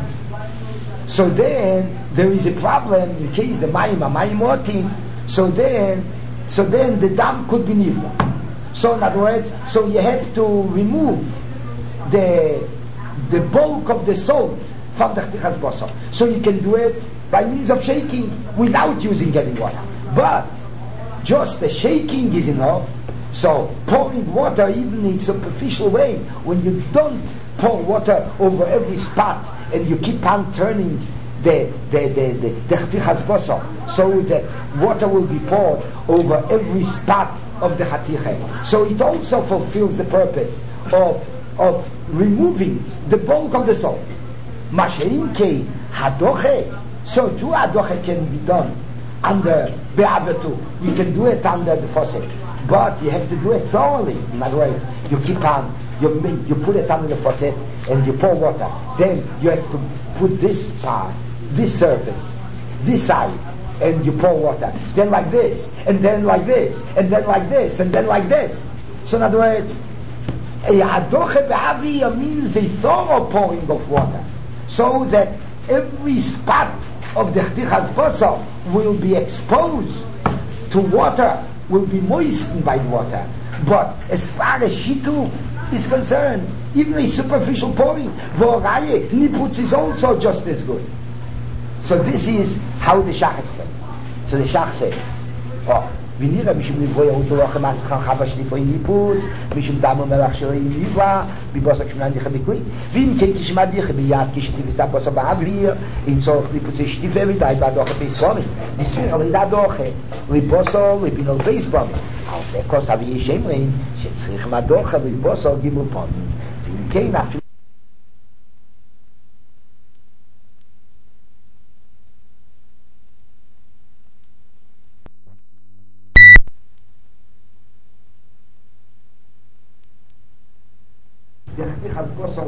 so then there is a problem in case the Mayim are Mayim Otim, so then so then the dam could be nivla. So in other words, so you have to remove the the bulk of the salt from the Chtichas Bosor. So you can do it by means of shaking without using any water. But just the shaking is enough. So pouring water even in a superficial way, when you don't pour water over every spot and you keep on turning the the the the, the Chtichas Bosor, so that water will be poured over every spot of the Chatiche. So it also fulfills the purpose of of removing the bulk of the salt. Mashein ke Hadoche, so too Hadoche can be done under Be'avatu. You can do it under the faucet, but you have to do it thoroughly. In other words, you keep on, you make, you put it under the faucet and you pour water. Then you have to put this part, this surface, this side, and you pour water. Then like this, and then like this, and then like this, and then like this. So in other words, a Hadoche Be'avir means a thorough pouring of water, so that every spot of the Chtichas Bosor will be exposed to water, will be moistened by the water. But as far as Shitu is concerned, even a superficial pouring, V'oraye, Niputz is also just as good. So this is how the Shach explained. So the Shach said, oh, ונראה משום נבואי אותו לא חמץ חנכה בשליפוי ניפוץ משום דם ומלח שלו נברא בבוסק שמונה דיחה בקוי ואם כן כשמה דיחה ביד כשתיבצע בוסק באוויר אין צורך ניפוצי שטיפה ודי בדוחה פייספומי ניסוי על ידה דוחה לבוסו לפינות פייספומי על זה כוס אבי שמרין שצריך מדוחה לבוסו גימול פונים ואם כן אפילו